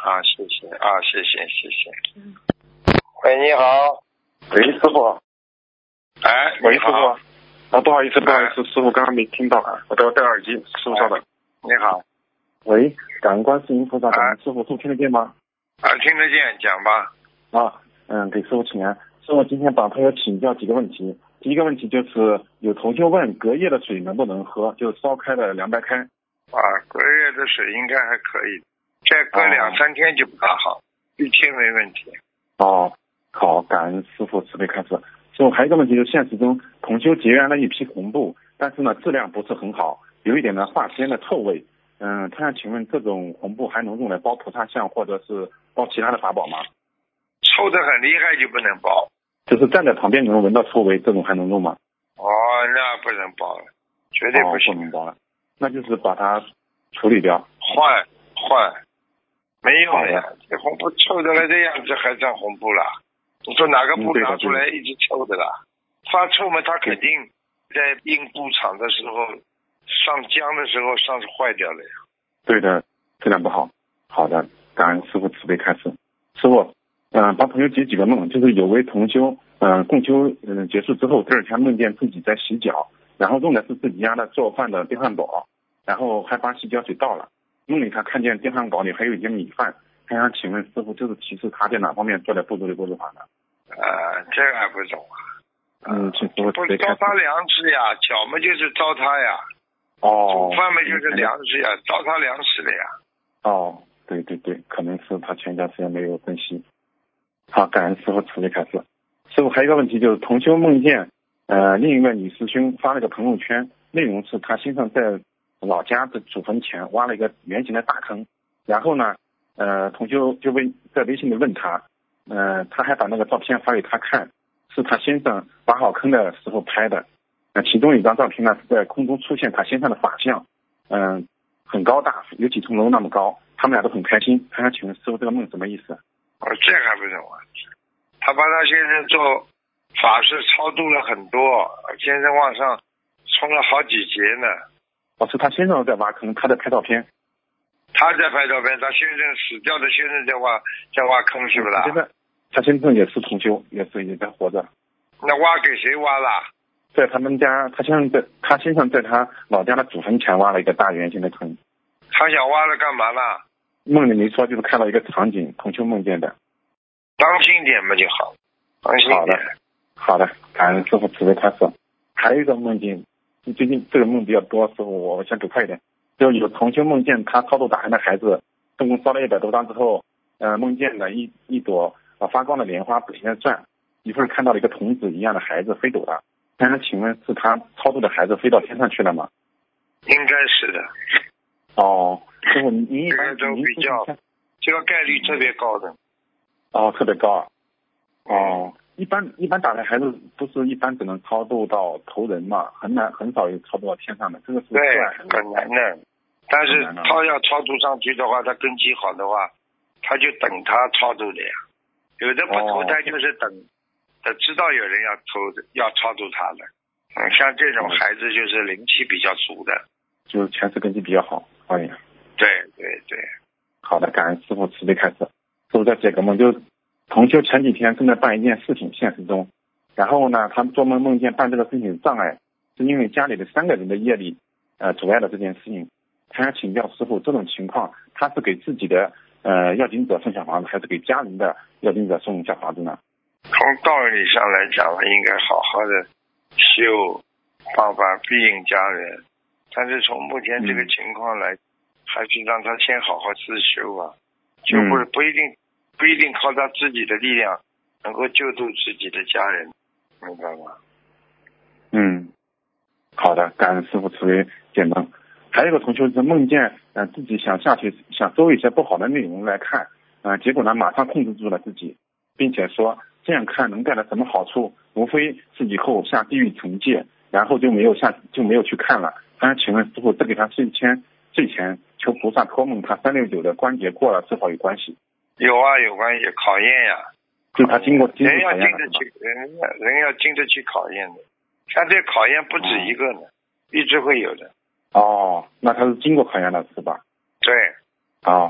啊，谢谢啊，谢谢谢谢。 嗯。 喂，你好。 喂，师傅。 哎， 喂，师你好。 傅。啊，不好意思，不好意思，师傅刚刚没听到啊，我都要戴耳机，师傅稍等。 你好。 喂，感恩观世音菩萨，感恩师傅，都听得见吗？ 啊，听得见，讲吧。 啊，嗯，给师傅请安。师傅今天帮朋友请教几个问题。第一个问题就是有同学问隔夜的水能不能喝，就烧开的凉白开。 啊，隔夜的水应该还可以，再隔两三天就不大好，一天没问题。 哦，好，感恩师傅慈悲开示。师傅还有一个问题，就是现实中同修结缘了一批红布，但是呢质量不是很好，有一点呢化纤的臭味。嗯，他想请问这种红布还能用来包菩萨像或者是包其他的法宝吗？ 臭得很厉害就不能包。 就是站在旁边能闻到臭味，这种还能用吗？ 哦，那不能包了，绝对不行。 哦，不能包了，那就是把它处理掉。 换换，没用的呀，这红布臭的了这样子还算红布了？你说哪个布拿出来一直臭的啦？发臭嘛，它肯定在印布厂的时候上浆的时候上是坏掉了呀。 对的，质量不好。好的，感恩师傅慈悲开示。师傅，嗯、呃，帮朋友解几个梦，就是有位同修，嗯、呃，共修嗯、呃、结束之后，第二天梦见自己在洗脚，然后用的是自己家的做饭的电饭煲，然后还把洗脚水倒了。梦里他看见电饭煲里还有一些米饭，他想请问师傅，这是提示他在哪方面做的不足的不足法呢？ 呃，这个还不懂啊。 嗯，请师傅慈悲开示。 不糟蹋粮食呀，脚嘛就是糟蹋呀。 哦。 煮饭嘛就是粮食呀，糟蹋粮食的呀。 哦，对对对，可能是他前段时间没有分析。好，感恩师傅慈悲开示。师傅还有一个问题，就是同修梦见呃另一个女师兄发了个朋友圈，内容是他先生在老家的祖坟前挖了一个圆形的大坑，然后呢呃同修就微在微信里问他，呃他还把那个照片发给他看，是他先生挖好坑的时候拍的。呃其中有一张照片呢是在空中出现他先生的法像，嗯、呃、很高大，有几层楼那么高，他们俩都很开心。他想请问师傅这个梦什么意思？ 哦，这还不懂啊？他帮他先生做法事超度了很多，先生往上冲了好几节呢。 哦，是他先生在挖坑，他在拍照片。 他在拍照片，他先生死掉的先生在挖在挖坑，是不是？ 现在他先生也是同修，也是也在活着。 那挖给谁挖了？ 在他们家，他先生在他先生在他老家的祖坟前挖了一个大圆形的坑。 他想挖了干嘛呢？ 梦里没说，就是看到一个场景，同修梦见的。 当心点嘛就好，当心点。 好的，好的，感恩师傅慈悲开示。还有一个梦境，最近这个梦比较多，师傅我想走快一点。就有同修梦见他超度打人的孩子，总共烧了一百多张之后，呃，梦见了一一朵呃发光的莲花不停地转，一会儿看到了一个童子一样的孩子飞走了。但是请问是他超度的孩子飞到天上去了吗？ 应该是的。 哦，师傅您一般这个都比较，这个概率特别高的。 哦，特别高啊。哦，一般一般打人孩子不是一般只能超度到投人嘛，很难很少有超度到天上的，这个是对很难的。但是他要超度上去的话，他根基好的话，他就等他超度的呀。有的不投胎就是等，他、哦、知道有人要投要超度他的。嗯，像这种孩子就是灵气比较足的， 就是前世根基比较好。哎呀， 对对对。 好的，感恩师傅慈悲开示。师傅再解个梦，就同修前几天正在办一件事情，现实中，然后呢，他们做梦梦见办这个事情有障碍，是因为家里的三个人的业力呃阻碍了这件事情。他想请教师傅，这种情况他是给自己的呃要经者送小房子，还是给家人的要经者送小房子呢？ 从道理上来讲，应该好好的修，办法庇应家人。但是从目前这个情况来，嗯、还是让他先好好自修啊，就不是不一定、嗯、不一定靠他自己的力量能够救度自己的家人，明白吗？ 嗯，好的，感恩师父慈悲解梦。还有一个同学是梦见呃自己想下去想搜一些不好的内容来看，呃结果呢马上控制住了自己，并且说这样看能带来什么好处，无非是以后下地狱惩戒，然后就没有下就没有去看了。他想请问师父，这给他睡前睡前求菩萨托梦他三六九的关节过了是否有关系？ 有啊，有关系，考验呀、啊。 就他经过经过考验人要经得起，人要人要经得起考验的。像这考验不止一个呢，哦、一直会有的。 哦，那他是经过考验的是吧？ 对。 哦，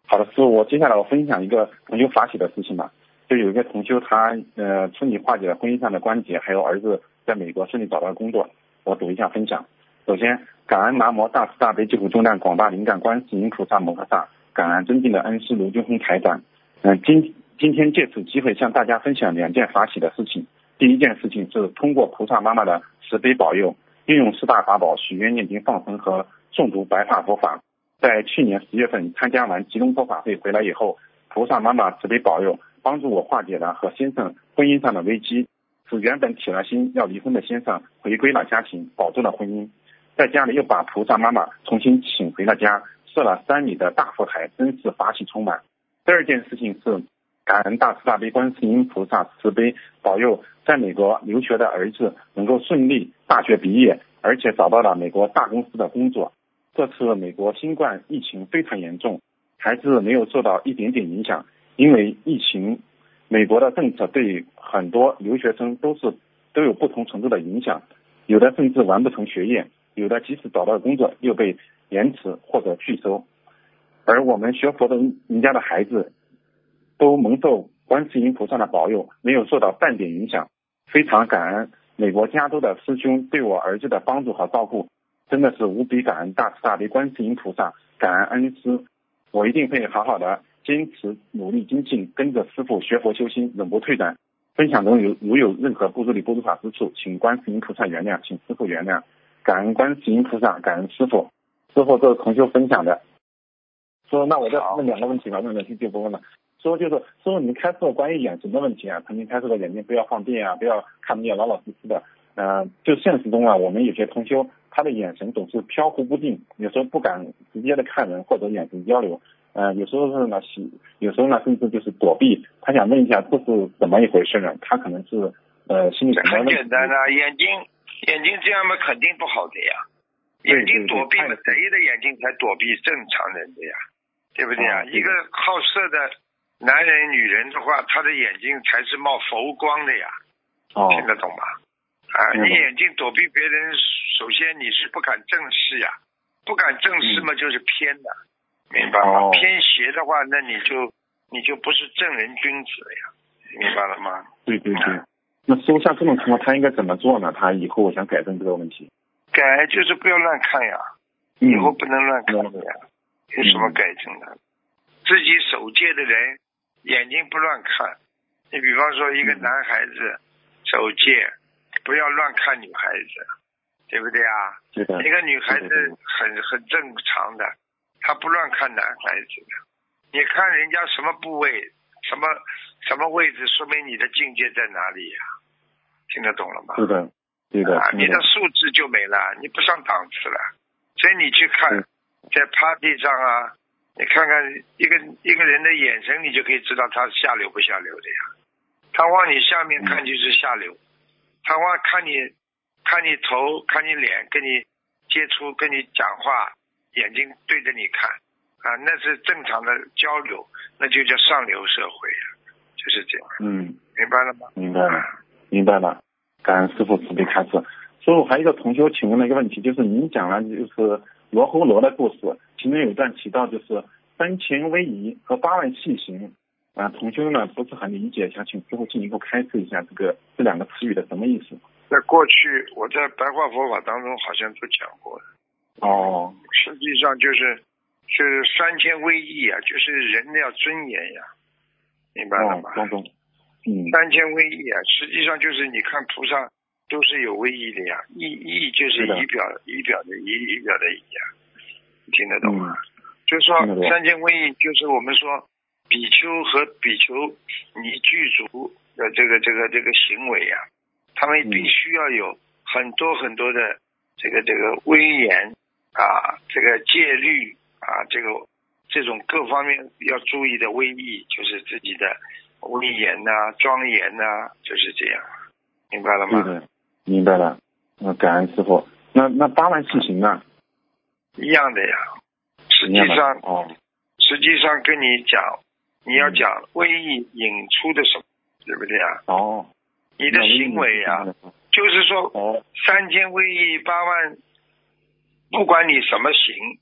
好的，师傅，我接下来我分享一个同修法喜的事情吧。就有一个同修他呃顺利化解了婚姻上的关节，还有儿子在美国顺利找到工作，我读一下分享。首先，感恩南无大慈大悲救苦救难广大灵感观世音菩萨摩诃萨，感恩尊敬的恩师卢军宏台长。嗯、呃，今今天借此机会向大家分享两件法喜的事情。第一件事情是通过菩萨妈妈的慈悲保佑，运用四大法宝许愿、念经、放生和诵读白法佛法。在去年十月份参加完吉隆坡法会回来以后，菩萨妈妈慈悲保佑，帮助我化解了和先生婚姻上的危机，使原本铁了心要离婚的先生回归了家庭，保住了婚姻。在家里又把菩萨妈妈重新请回了家，设了三米的大佛台，真是法喜充满。第二件事情是感恩大慈大悲观世音菩萨慈悲保佑，在美国留学的儿子能够顺利大学毕业，而且找到了美国大公司的工作。这次美国新冠疫情非常严重，孩子没有受到一点点影响，因为疫情美国的政策对很多留学生都是都有不同程度的影响，有的甚至完不成学业，有的即使找到工作又被延迟或者拒收。而我们学佛的人家的孩子都蒙受观世音菩萨的保佑，没有受到半点影响，非常感恩美国加州的师兄对我儿子的帮助和照顾，真的是无比感恩大慈大悲观世音菩萨，感恩恩师。我一定会好好的坚持努力精进，跟着师父学佛修心，永不退转。分享中有如有任何不如理不如法之处，请观世音菩萨原谅，请师父原谅。感恩观世音菩萨，感恩师父。师父这是同修分享的。说那我再问两个问题吧，问两题就不问了。说就是说你开示了关于眼神的问题啊，曾经开示了眼睛不要放电啊，不要看东西老老实实的。呃，就现实中啊，我们有些同修他的眼神总是飘忽不定，有时候不敢直接的看人或者眼神交流，呃，有时候是呢，有时候呢甚至就是躲避。他想问一下这是怎么一回事呢？他可能是呃心理什么问题？ 很简单啊，眼睛眼睛这样嘛肯定不好的呀，眼睛躲避嘛，谁的眼睛才躲避正常人的呀，对不对啊？一个好色的男人女人的话，他的眼睛才是冒佛光的呀， 哦， 听得懂吗？啊，你眼睛躲避别人，首先你是不敢正视呀，不敢正视嘛就是偏的，明白吗？ 哦、 偏邪的话，那你就你就不是正人君子了呀，明白了吗？ 对对对。啊、那说像这种情况，他应该怎么做呢？他以后我想改正这个问题。 改就是不要乱看呀， 嗯、 以后不能乱看的呀，有什么改正的？嗯、自己守戒的人眼睛不乱看，你比方说一个男孩子守戒。不要乱看女孩子，对不对啊？ 对的。 一个女孩子很很正常的，她不乱看男孩子的。你看人家什么部位，什么什么位置，说明你的境界在哪里呀、啊？听得懂了吗？ 对的，对的。 啊，你的素质就没了，你不上档次了。所以你去看，在 party 上啊，你看看一个一个人的眼神，你就可以知道他下流不下流的呀。他往你下面看就是下流。嗯，他往看你，看你头，看你脸，跟你接触，跟你讲话，眼睛对着你看，啊，那是正常的交流，那就叫上流社会，就是这样。 嗯， 明白了吗？ 明白了，明白了。感恩师父慈悲开示。师父还有一个同修请问了一个问题，就是您讲了就是罗睺罗的故事，其中有一段提到就是三千威仪和八万细行。啊，同修呢不是很理解，想请师父进一步开示一下这个这两个词语的什么意思。 在过去我在白话佛法当中好像都讲过的。 哦， 实际上就是就是三千威仪啊，就是人要尊严呀，明白了吗？ 哦，懂。嗯， 三千威仪啊，实际上就是你看菩萨都是有威仪的呀，仪仪就是仪表仪表的仪仪表的仪啊，你听得懂吗？嗯、就是说三千威仪就是我们说。比丘和比丘尼具足的这个这个这个行为啊，他们必须要有很多很多的这个这个威严啊，这个戒律啊，这个这种各方面要注意的威仪，就是自己的威严呐、啊、庄严呐、啊，就是这样，明白了吗？ 对的，明白了。那感恩师父。那那八万细行呢？ 一样的呀。实际上， 哦， 实际上跟你讲。你要讲威仪引出的什么，对不对啊？ 哦， 你的行为啊，就是说， 哦， 三千威仪八万，不管你什么行，实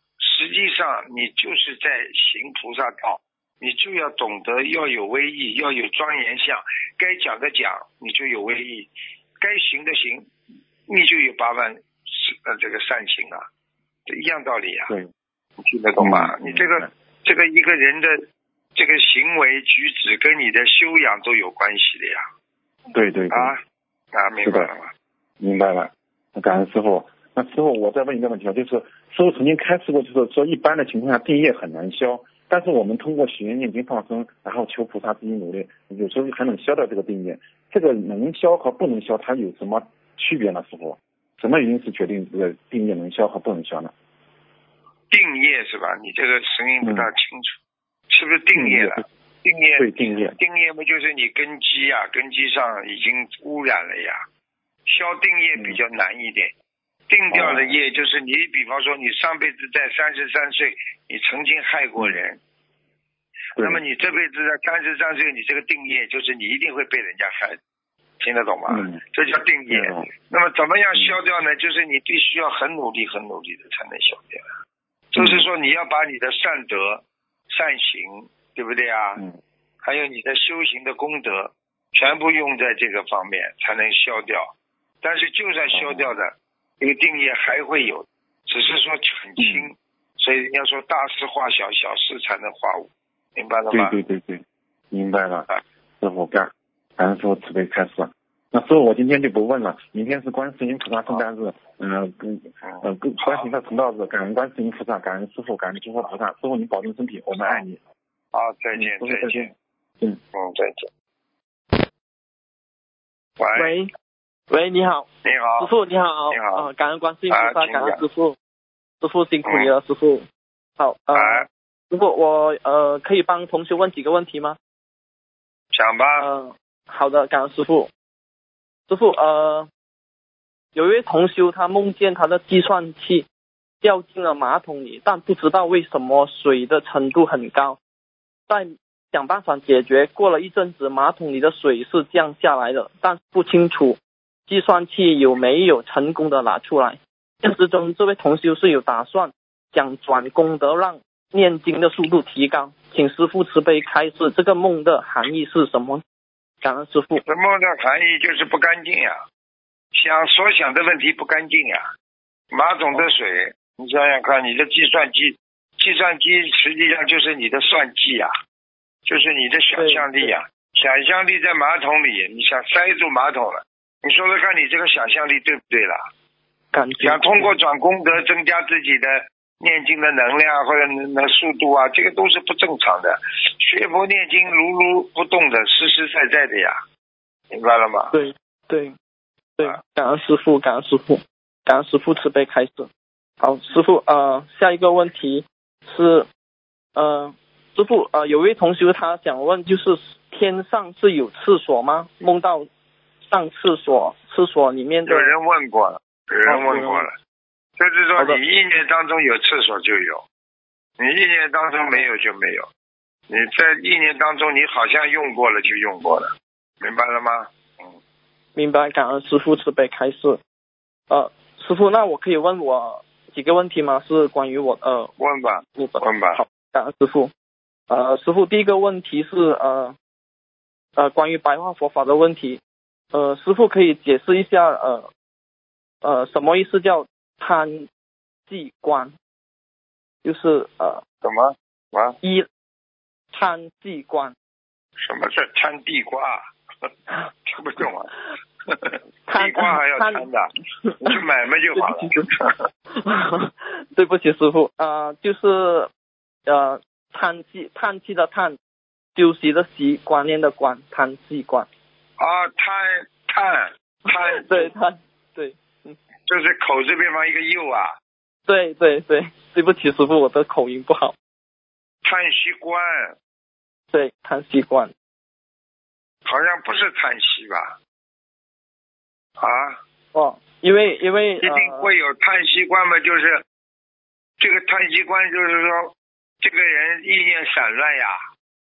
实际上你就是在行菩萨道，你就要懂得要有威仪，要有庄严相，该讲的讲，你就有威仪，该行的行，你就有八万呃这个善行啊，这一样道理啊。 对， 你听得懂吗？ 嗯、 你这个这个一个人的这个行为举止跟你的修养都有关系的呀。 对对对。 啊啊，明白了吗？ 明白了，感恩师傅。那师傅，我再问一个问题啊，就是师傅曾经开示过，就是说一般的情况下定业很难消，但是我们通过许愿、念经、放生，然后求菩萨自己努力，有时候还能消掉这个定业。这个能消和不能消，它有什么区别呢？师傅，什么原因是决定这个定业能消和不能消呢？ 定业是吧？你这个声音不大清楚，嗯、是不是定业了？定业对定业， 定业不就是你根基啊？根基上已经污染了呀。消定业比较难一点，嗯、定掉的业就是你，比方说你上辈子在三十三岁，你曾经害过人，那么你这辈子在三十三岁，你这个定业就是你一定会被人家害，听得懂吗？ 嗯、 这叫定业。嗯、那么怎么样消掉呢？就是你必须要很努力、很努力的才能消掉。就是说你要把你的善德、善行，对不对啊？ 嗯、 还有你的修行的功德，全部用在这个方面才能消掉。但是就算消掉的，这个定业还会有，只是说很轻，嗯、所以人家说大事化小，小事才能化无，明白了吗？ 对对对对，明白了。师傅感感恩师傅慈悲开示。那师傅我今天就不问了，明天是观世音菩萨圣诞日，嗯跟呃跟观世音的成道日，感恩观世音菩萨，感恩师傅，感恩诸佛菩萨。师傅你保重身体，我们爱你。 好，再见、嗯、再见。 嗯嗯，再见。喂。 喂喂，你好， 你好， 师傅你好， 你好， 呃，感恩观世音菩萨， 啊、 感恩师傅，师傅辛苦你了，嗯、师傅。好，呃， 啊、 师傅我呃可以帮同学问几个问题吗？ 想吧。 呃，好的，感恩师傅。师傅，呃，有一位同修他梦见他的计算器掉进了马桶里，但不知道为什么水的程度很高，在想办法解决，过了一阵子马桶里的水是降下来的，但不清楚计算器有没有成功的拿出来。现实中这位同修是有打算想转功德，让念经的速度提高，请师父慈悲开示这个梦的含义是什么？感恩师父。 这梦的含义就是不干净呀，想所想的问题不干净呀。马桶的水、哦、你想想看，你的计算机计算机实际上就是你的算计呀，就是你的想象力呀，想象力在马桶里，你想塞住马桶了，你说说看你这个想象力对不对了？想通过转功德增加自己的念经的能量或者那速度啊，这个都是不正常的。学佛念经如如不动的，实实在在的呀，明白了吗？ 对对对，感恩师父，感恩师父，感恩师父慈悲开示。好，师父，呃，下一个问题是，呃，师父，呃，有位同学他想问，就是天上是有厕所吗？梦到上厕所，厕所里面的。 有人问过了，有人问过了，哦、就是说你意念当中有厕所就有，你意念当中没有就没有，你在意念当中你好像用过了就用过了，明白了吗？嗯， 明白，感恩师父慈悲开示。呃，师父，那我可以问我几个问题吗？是关于我呃， 问吧，问吧。 好，感恩师父。呃，师父，第一个问题是呃呃关于白话佛法的问题。呃，师父可以解释一下呃呃什么意思叫贪忌观？就是呃什么啊？ 一贪忌观。 什么是贪地瓜？听不懂啊。地瓜还要贪的，你去买嘛就好了。 对不起师父，呃，就是呃叹气，叹气的叹，休息的息，观念的观，叹气观。 啊，叹叹叹， 对叹，对， 嗯，就是口字边旁一个右啊。 对对对，对不起师父，我的口音不好。 叹息观。 对，叹息观。 好像不是叹息吧？啊？ 哦，因为因为一定会有叹息观嘛，就是这个叹息观，就是说这个人意念散乱呀。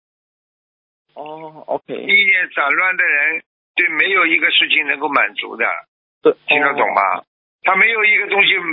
哦 ，OK。 意念散乱的人，对没有一个事情能够满足的， 对， 听得懂吗？哦、他没有一个东西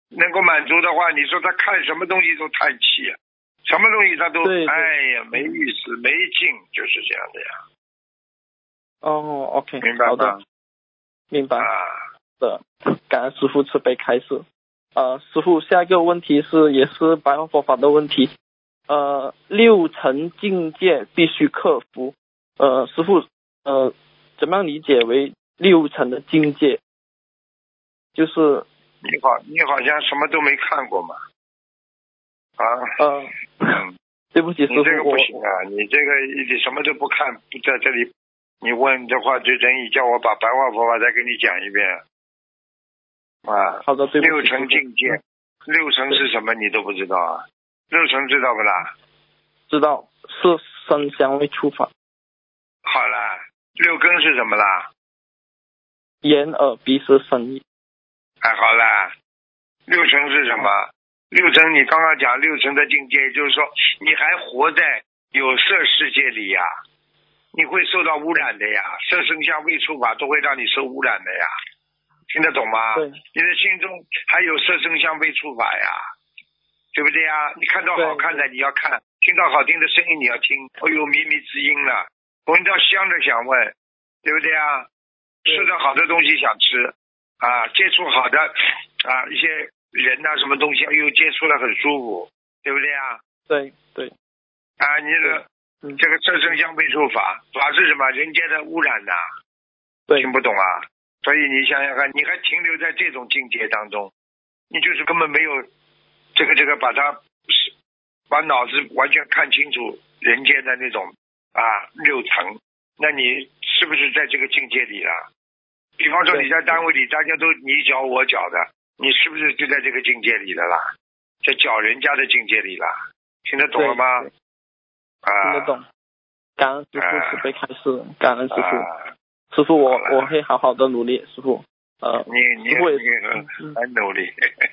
能够满足的话，你说他看什么东西都叹气，什么东西他都对对哎呀没意思没劲，就是这样的呀。 哦 ，OK， 明白吗？ 好的，明白。 啊， 的，感恩师父慈悲开示。呃，师父，下一个问题是也是白话佛法的问题。呃，六层境界必须克服。呃，师父，呃，怎么样理解为六层的境界？就是你好，你好像什么都没看过嘛？啊， 呃， 嗯， 对不起，师你这个父， 不行啊！你这个你什么都不看，不在这里，你问的话就等于叫我把白话佛法再给你讲一遍啊。 好的，对不起。 六层境界，六层是什么你都不知道啊？六层知道不啦？ 知道，是身香味触法。 好了，六根是什么啦？ 眼耳鼻舌身意。 哎，好了，六层是什么？六层你刚刚讲六层的境界，就是说你还活在有色世界里呀，你会受到污染的呀，色声香味触法都会让你受污染的呀，听得懂吗？ 对。 你的心中还有色声香味触法呀，对不对呀？你看到好看的你要看，听到好听的声音你要听，哦呦靡靡之音了，闻到香的想闻，对不对啊？吃到好的东西想吃啊，接触好的啊一些人呐、啊、什么东西，哎呦接触了很舒服，对不对啊？ 对对。 啊，你的这个色声香味触法，法是什么？人间的污染呐、啊，听不懂啊？所以你想想看，你还停留在这种境界当中，你就是根本没有这个这个把它把脑子完全看清楚人间的那种啊六层，那你是不是在这个境界里了？比方说你在单位里，大家都你搅我搅的，你是不是就在这个境界里了啦？在搅人家的境界里了，听得懂了吗？啊， 听得懂。感恩师父慈悲开示，感恩师父。师父，我我会好好的努力，师父。呃， 你你师父也你很很努力。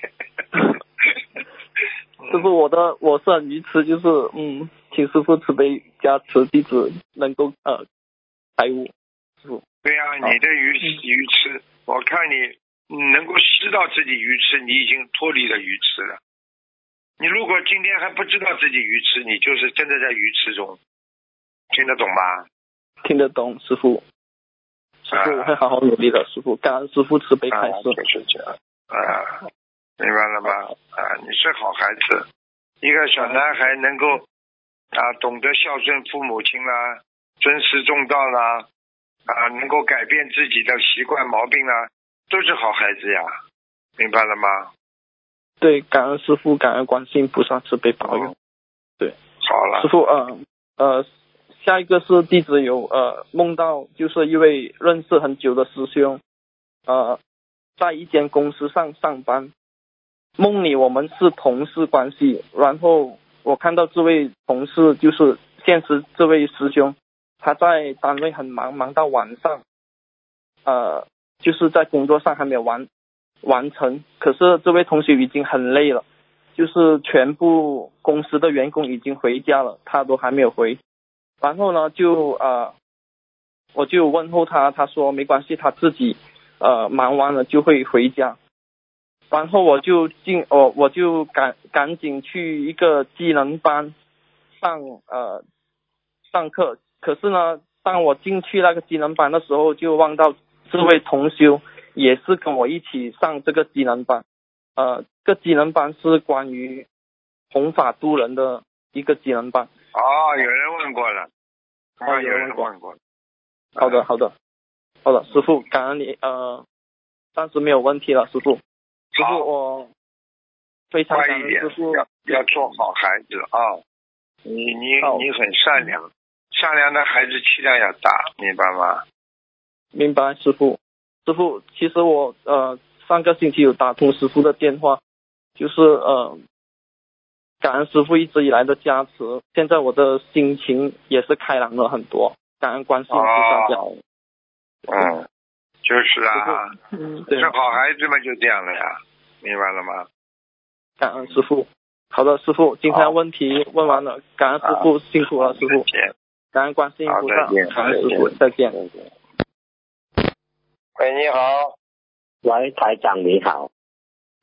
师父，我的我是很愚痴，就是嗯，请师父慈悲加持弟子能够呃开悟。师父。 对呀、啊，你的愚愚痴，我看你你能够知道自己愚痴，你已经脱离了愚痴了。你如果今天还不知道自己愚痴，你就是真的在愚痴中，听得懂吗？ 听得懂，师父。师父，我会好好努力的，师父。感恩师父慈悲开示。 就是这样啊，明白了吗？啊，你是好孩子，一个小男孩能够啊懂得孝顺父母亲啦，尊师重道啦，啊能够改变自己的习惯毛病啦，都是好孩子呀，明白了吗？ 对，感恩师父，感恩观世音菩萨慈悲保佑。对， 好了。 师父，呃呃，下一个是弟子有呃梦到，就是一位认识很久的师兄，呃，在一间公司上上班，梦里我们是同事关系，然后我看到这位同事就是现实这位师兄，他在单位很忙，忙到晚上，呃，就是在工作上还没有完。完成，可是这位同学已经很累了，就是全部公司的员工已经回家了，他都还没有回。然后呢，就呃，我就问候他，他说没关系，他自己呃忙完了就会回家。然后我就进，我我就赶赶紧去一个技能班上呃上课。可是呢，当我进去那个技能班的时候，就望到这位同修也是跟我一起上这个技能班，呃，这个技能班是关于弘法度人的一个技能班。 哦，有人问过了。 哦， 有人问过。 好的，好的，好的，师父，感恩你，呃，暂时没有问题了，师父。师父，我非常感恩师父。 要要做好孩子啊！你你你很善良，善良的孩子气量要大，明白吗？ 明白，师父。师父，其实我呃上个星期有打通师父的电话，就是呃感恩师父一直以来的加持，现在我的心情也是开朗了很多，感恩观世音菩萨加持。 嗯，就是啊， 嗯，对， 是好孩子们就这样了呀，明白了吗？ 感恩师父。好的，师父，今天问题问完了，感恩师父，辛苦了，师父。感恩观世音菩萨，感恩师父，再见。 喂，你好。 喂，台长你好。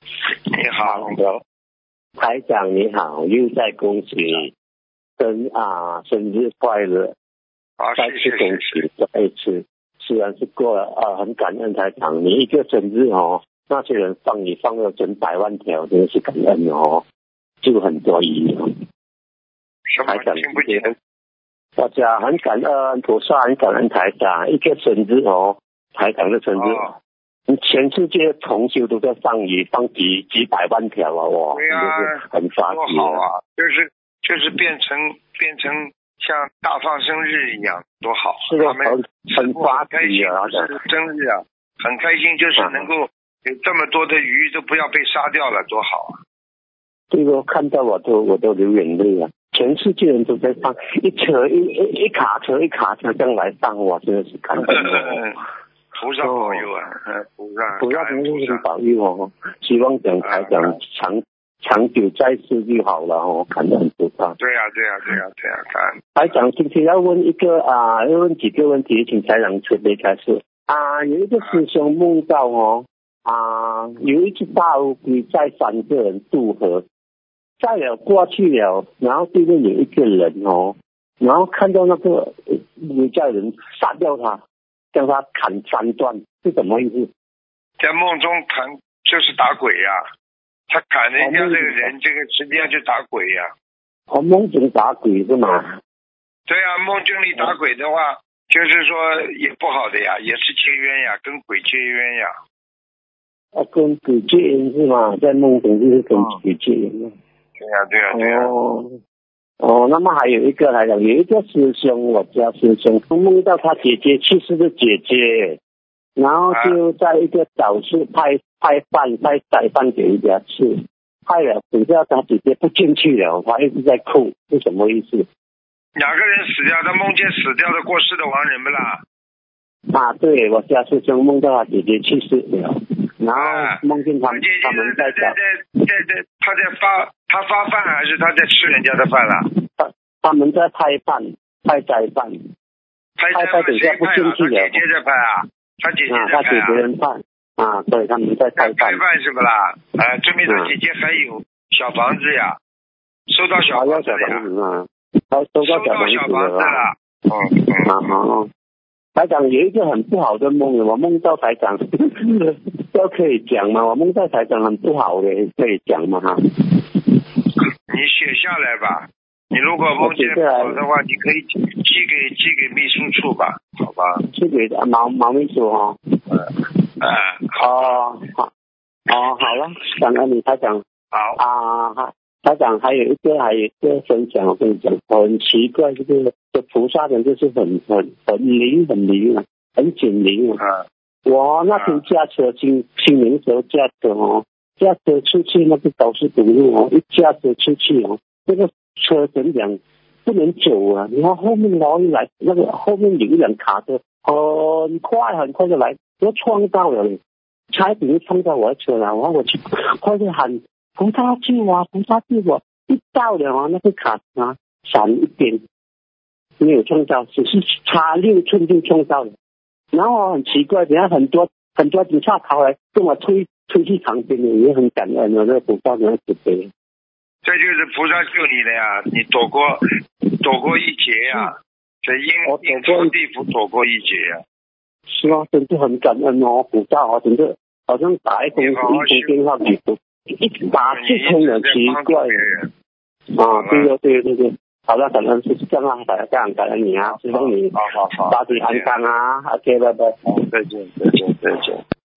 你好， 台长你好，又在恭喜生啊生日快乐， 好， 再次恭喜，再一次，虽然是过了啊，很感恩台长，你一个生日哦，那些人放你放了整百万条，真的是感恩哦，就很多疑哦。台长听不见，大家很感恩菩萨，很感恩台长，一个生日哦，台长的生日。哦，全世界同修都在放鱼，放几几百万条啊！哇， 对啊， 很发多好啊！就是就是变成变成像大放生日一样，多好！ 是的，很很发开心啊！生日啊，很开心，就是能够有这么多的鱼都不要被杀掉了，多好啊！ 这个看到我都我都流眼泪啊！全世界人都在放，一车一一一卡车一卡车这样来放，哇，真的是感恩哦！ 菩萨保佑啊！嗯，菩萨， 菩萨真的是保佑哦！希望讲台长长长久在世就好了哦，感恩菩萨。 对呀、啊，对呀、啊，对呀、啊，对呀、啊，感恩。 台长今天要问一个啊，要问几个问题，请台长准备开始啊。有一个师兄梦到哦啊，有一只大乌龟在三个人渡河，载了过去了，然后对面有一个人哦，然后看到那个有家人杀掉他。将他砍三段是什么意思？ 在梦中砍就是打鬼呀、啊，他砍人家这个人，这个实际上就打鬼呀、 啊。哦，梦中打鬼是吗？ 对啊，梦境里打鬼的话，就是说也不好的呀，也是结冤呀，跟鬼结冤呀。 啊，跟鬼结冤是吗？在梦中就是跟鬼结冤啊。 对呀、啊，对呀、啊，对呀、啊。 哦。哦，那么还有一个来讲，有一个师兄，我家师兄梦到他姐姐去世的姐姐，然后就在一个早市派派饭派菜饭给人家吃，派了，等下他姐姐不进去了，他一直在哭，是什么意思？ 哪个人死掉？他梦见死掉的过世的亡人不啦？ 啊，对，我家师兄梦到他姐姐去世了，然后梦见他们、啊、他们在在在在在他在发他发饭还是他在吃人家的饭了？ 他他们在派饭派斋饭， 派斋饭等下不进去了。 他姐姐在派啊，他姐姐在派啊， 他姐姐在派啊，对，他们在派饭。 派饭是不啦？啊，证明他姐姐还有小房子呀，收到小房子了呀， 他收到小房子了。嗯嗯哦。台长有一个很不好的梦，我梦到台长，都可以讲吗？我梦到台长很不好的，可以讲吗？哈， 你写下来吧。你如果梦见不好的话，你可以寄给寄给秘书处吧，好吧？ 寄给毛毛秘书哦。 嗯啊， 哦好，哦好了，感恩你台长。 好啊，台长还有一个还有一个分享，我跟你讲，很奇怪，这个这菩萨人就是很很很灵很灵啊，很简灵啊。我那天驾车新新年的时候驾车哦，驾车出去那个高速公路哦，一驾车出去哦，那个车怎讲不能走啊，然后后面老一来，那个后面有一辆卡车很快很快就来，我撞到了，差一点就撞到我的车了，然后我去快点喊菩萨救我，菩萨救我！一到了啊，那个卡啊闪一边，没有撞到，只是差六寸就撞到了。然后很奇怪，等下很多很多警察跑来跟我推推去旁边的，也很感恩的那个菩萨那个慈悲。 这就是菩萨救你的呀，你躲过躲过一劫呀，这阴阴曹地府躲过一劫呀。 是啊，真的很感恩哦，菩萨哦，真的好像打一通一通电话给菩萨。一打就通了，奇怪啊！对对对对对，好了，感恩就是这样啊，感恩感恩你啊，希望你好好好， 身体安康啊 ，OK， 拜拜， 再见再见再见。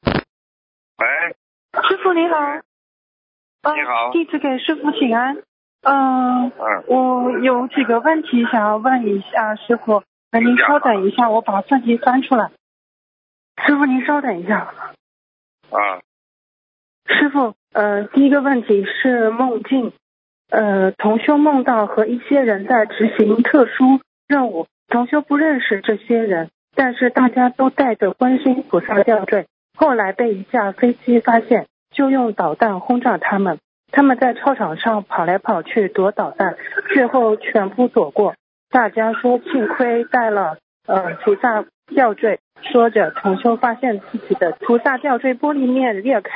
喂， 师傅你好， 你好， 弟子给师傅请安。嗯、呃，我有几个问题想要问一下师傅，那您稍等一下，我把问题翻出来。师傅您稍等一下。 啊。 师傅，呃，第一个问题是梦境，呃，同修梦到和一些人在执行特殊任务，同修不认识这些人，但是大家都带着观世音菩萨吊坠，后来被一架飞机发现，就用导弹轰炸他们，他们在操场上跑来跑去躲导弹，最后全部躲过，大家说幸亏带了呃菩萨吊坠，说着同修发现自己的菩萨吊坠玻璃面裂开了，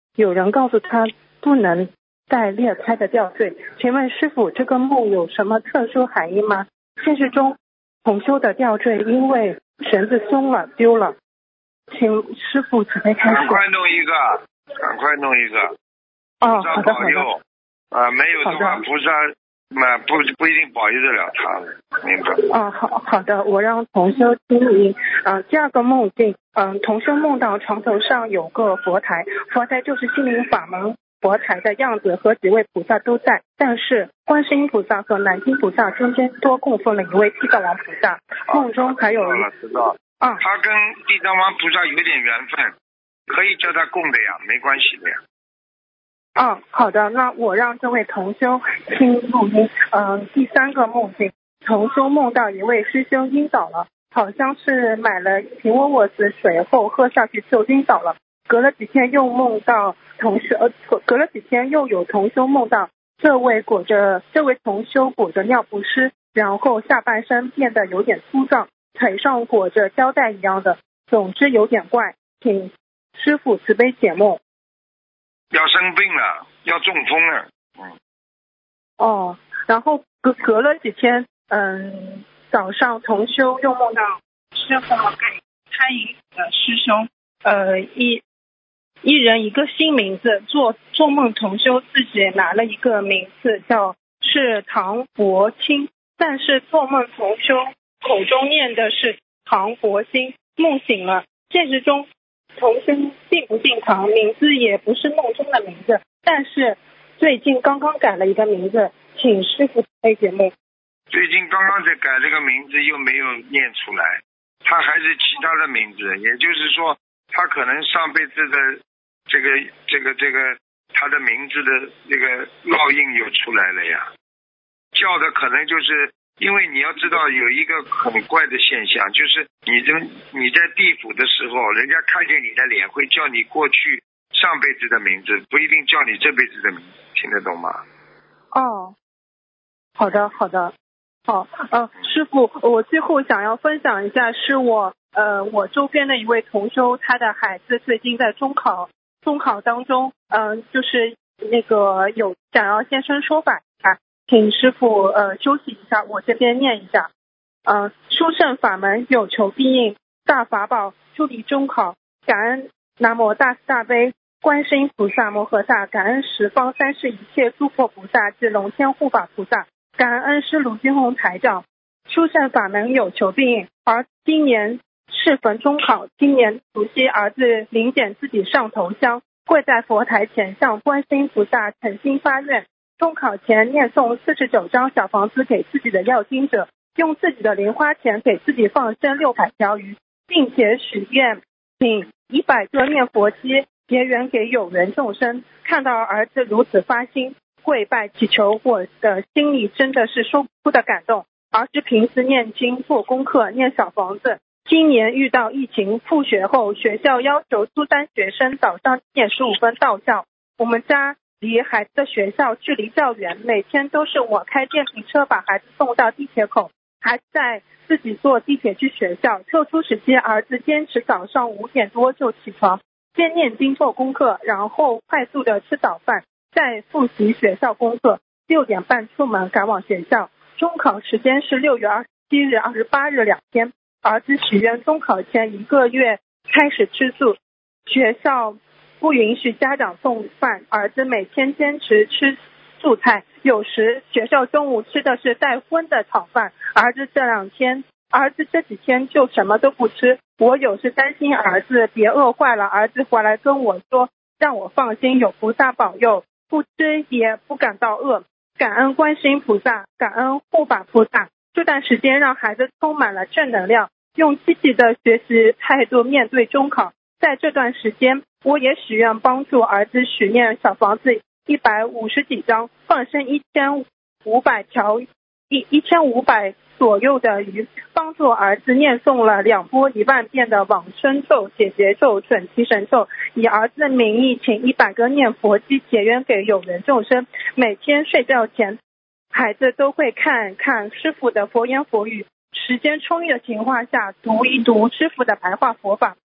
有人告诉他不能带裂开的吊坠，请问师父，这个梦有什么特殊含义吗？现实中同修的吊坠因为绳子松了丢了，请师父慈悲开示。 赶快弄一个，赶快弄一个。 哦， 菩萨好的好的。 保佑啊，没有的话菩萨那不不一定保佑得了他，明白吗？ 哦，好好的，我让同修听听。嗯、呃，第二个梦境，嗯、呃，同修梦到床头上有个佛台，佛台就是心灵法门佛台的样子，和几位菩萨都在，但是观世音菩萨和南京菩萨中间多供奉了一位地藏王菩萨。梦中还有知道了，知道。 啊， 他跟地藏王菩萨有点缘分，可以叫他供的呀，没关系的呀。 哦，好的，那我让这位同修听录音。嗯、呃，第三个梦境，同修梦到一位师兄晕倒了，好像是买了一瓶沃沃斯水后喝下去就晕倒了。隔了几天又梦到同修，呃，隔了几天又有同修梦到这位裹着这位同修裹着尿不湿，然后下半身变得有点粗壮，腿上裹着胶带一样的，总之有点怪，请师父慈悲解梦。 要生病了，要中风了。嗯。 哦，然后隔隔了几天，嗯，早上同修又梦到师父给开营的师兄，呃，一一人一个新名字，做做梦同修自己拿了一个名字叫是唐伯清，但是做梦同修口中念的是唐伯兴，梦醒了，现实中同修并不姓唐，名字也不是梦中的名字，但是最近刚刚改了一个名字，请师父开解梦。 最近刚刚才改这个名字，又没有念出来，他还是其他的名字，也就是说，他可能上辈子的这个这个这个他的名字的这个烙印又出来了呀。叫的可能就是因为你要知道有一个很怪的现象，就是你这你在地府的时候，人家看见你的脸会叫你过去上辈子的名字，不一定叫你这辈子的名字，听得懂吗？ 哦，好的好的，好，呃，师父，我最后想要分享一下，是我呃我周边的一位同修，他的孩子最近在中考中考当中，嗯、呃，就是那个有想要现身说法一下，请师父呃休息一下，我这边念一下。呃，殊胜法门有求必应，大法宝助力中考，感恩南无大慈大悲观世音菩萨摩诃萨，感恩十方三世一切诸佛菩萨及龙天护法菩萨，感恩恩师卢金红台长。殊胜法门有求必应，而今年适逢中考，今年除夕儿子临检自己上头香，跪在佛台前向观世音菩萨诚心发愿，中考前念诵四十九张小房子给自己的要经者，用自己的零花钱给自己放生六百条鱼，并且许愿请一百个念佛机结缘给有缘众生。看到儿子如此发心跪拜祈求，我的心里真的是说不出的感动。儿子平时念经做功课念小房子，今年遇到疫情复学后，学校要求初三学生早上念十五分到校，我们家离孩子的学校距离较远，每天都是我开电瓶车把孩子送到地铁口，还在自己坐地铁去学校。特殊时期，儿子坚持早上五点多就起床，先念经做功课，然后快速的吃早饭，再复习学校功课，六点半出门赶往学校。中考时间是六月二十七日、二十八日两天。儿子许愿中考前一个月开始吃素，学校不允许家长送饭，儿子每天坚持吃素菜，有时学校中午吃的是带荤的炒饭。儿子这两天儿子这几天就什么都不吃，我有时担心儿子别饿坏了，儿子回来跟我说让我放心，有菩萨保佑，不吃也不感到饿。感恩观世音菩萨，感恩护法菩萨，这段时间让孩子充满了正能量，用积极的学习态度面对中考。在这段时间，我也许愿帮助儿子许愿小房子一百五十几张，放生一千五百条一一千五百左右的鱼，帮助儿子念诵了两波一万遍的往生咒、解结咒、准提神咒，以儿子的名义请一百个念佛机结缘给有缘众生。每天睡觉前，孩子都会看看师父的佛言佛语，时间充裕的情况下读一读师父的白话佛法。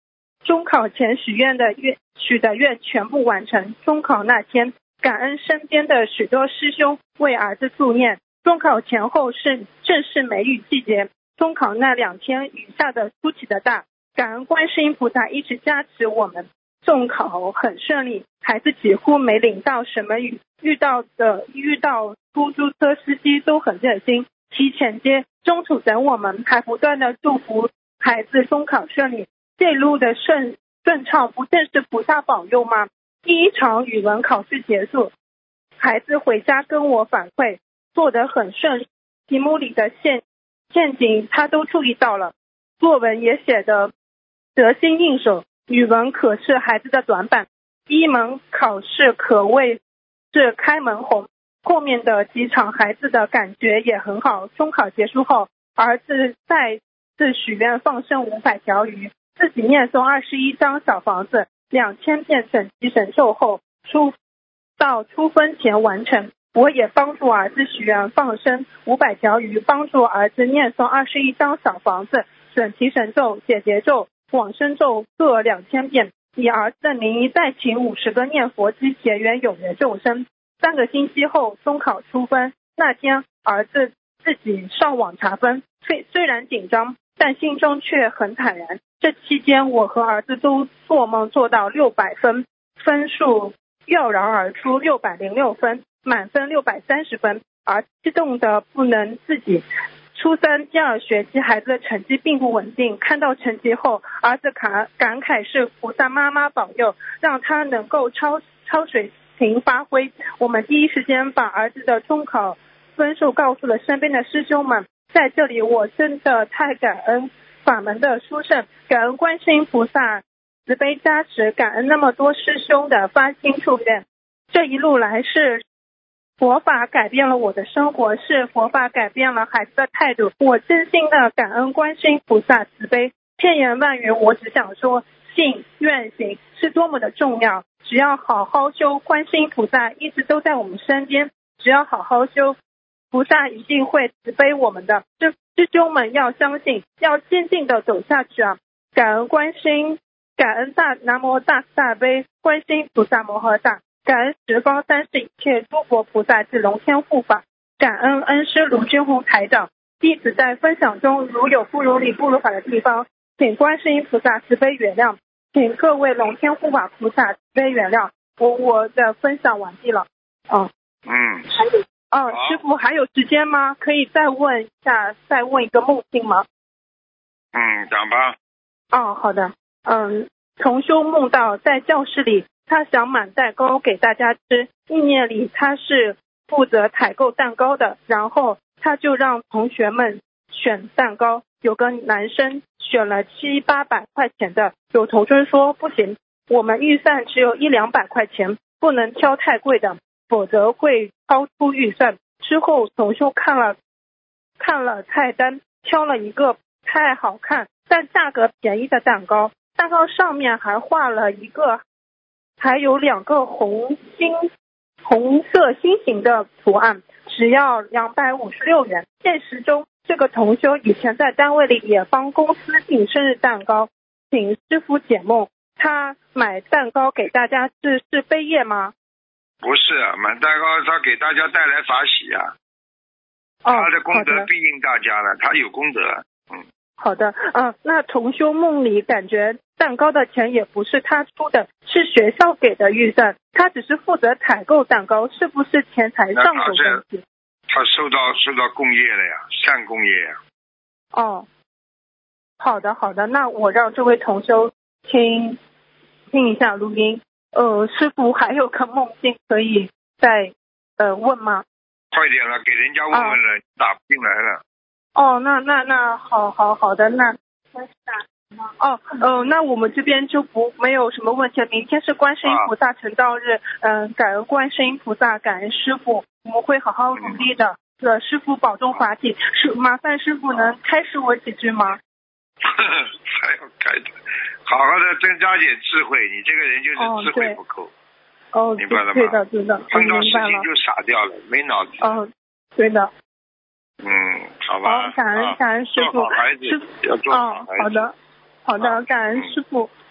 中考前许愿的愿许的愿全部完成。中考那天，感恩身边的许多师兄为儿子助念。中考前后是正是梅雨季节，中考那两天雨下的出奇的大，感恩观世音菩萨一直加持我们，中考很顺利，孩子几乎没淋到什么雨，遇到的遇到出租车司机都很热心，提前接，中途等我们，还不断的祝福孩子中考顺利。这路的顺顺畅不正是菩萨保佑吗？第一场语文考试结束，孩子回家跟我反馈做得很顺，题目里的陷陷阱他都注意到了，作文也写得得心应手。语文可是孩子的短板，第一门考试可谓是开门红，后面的几场孩子的感觉也很好。中考结束后，儿子再次许愿放生五百条鱼，自己念诵二十一张小房子，两千遍准提神咒后，出到出分前完成。我也帮助儿子许愿放生五百条鱼，帮助儿子念诵二十一张小房子，准提神咒、解结咒、往生咒各两千遍，以儿子的名义再请五十个念佛机结缘有缘众生。三个星期后，中考出分，那天儿子自己上网查分，虽虽然紧张，但心中却很坦然。这期间，我和儿子都做梦做到六百分，分数跃然而出，六百零六分，满分六百三十分，而激动的不能自己。初三第二学期，孩子的成绩并不稳定，看到成绩后，儿子感感慨是菩萨妈妈保佑，让他能够超超水平发挥。我们第一时间把儿子的中考分数告诉了身边的师兄们，在这里我真的太感恩法门的殊胜，感恩观世音菩萨慈悲加持，感恩那么多师兄的发心助愿。这一路来是佛法改变了我的生活，是佛法改变了孩子的态度。我真心的感恩观世音菩萨慈悲，千言万语我只想说，信愿行是多么的重要。只要好好修，观世音菩萨一直都在我们身边，只要好好修，菩萨一定会慈悲我们的。师师兄们要相信，要坚定的走下去啊！感恩观世音，感恩大南无大慈大悲观世音菩萨摩诃萨，感恩十方三世一切诸佛菩萨及龙天护法，感恩恩师卢军宏台长。弟子在分享中如有不如理不如法的地方，请观世音菩萨慈悲原谅，请各位龙天护法菩萨慈悲原谅。我我的分享完毕了。哦， 嗯， 还有哦，师父还有时间吗？可以再问一下，再问一个梦境吗？ 嗯，讲吧。 哦，好的。嗯，同修梦到在教室里，他想买蛋糕给大家吃，意念里他是负责采购蛋糕的，然后他就让同学们选蛋糕。有个男生选了七八百块钱的，有同学说不行，我们预算只有一两百块钱，不能挑太贵的，否则会超出预算。之后同修看了看了菜单，挑了一个太好看但价格便宜的蛋糕，蛋糕上面还画了一个还有两个红星红色心形的图案，只要两百五十六元。现实中这个同修以前在单位里也帮公司订生日蛋糕，请师父解梦，他买蛋糕给大家是是悲业吗？ 不是，买蛋糕他给大家带来法喜呀、啊哦、他的功德庇应大家了，他有功德。嗯， 好的，嗯、呃，那同修梦里感觉蛋糕的钱也不是他出的，是学校给的预算，他只是负责采购蛋糕，是不是钱财上有问题？ 他受到受到共业了呀，善共业呀。 哦，好的好的，那我让这位同修听听一下录音。呃，师父还有个梦境可以再呃问吗？ 快点了，给人家问问了，啊、打不进来了。 哦，那那那好好好的，那哦呃，那我们这边就不没有什么问题了。明天是观世音菩萨成道日，嗯、呃，感恩观世音菩萨，感恩师父，我们会好好努力的。呃、嗯，师父保重法体，是麻烦师父能开示我几句吗？ 还要开的，好好的增加点智慧，你这个人就是智慧不够。 哦， 明白了吗？ 对的，对的， 碰到事情就傻掉了，没脑子。 嗯，对的。 嗯，好吧。 好，感恩感恩师父， 做好孩子， 师要做好孩子。 哦，好的，好的，感恩师父。师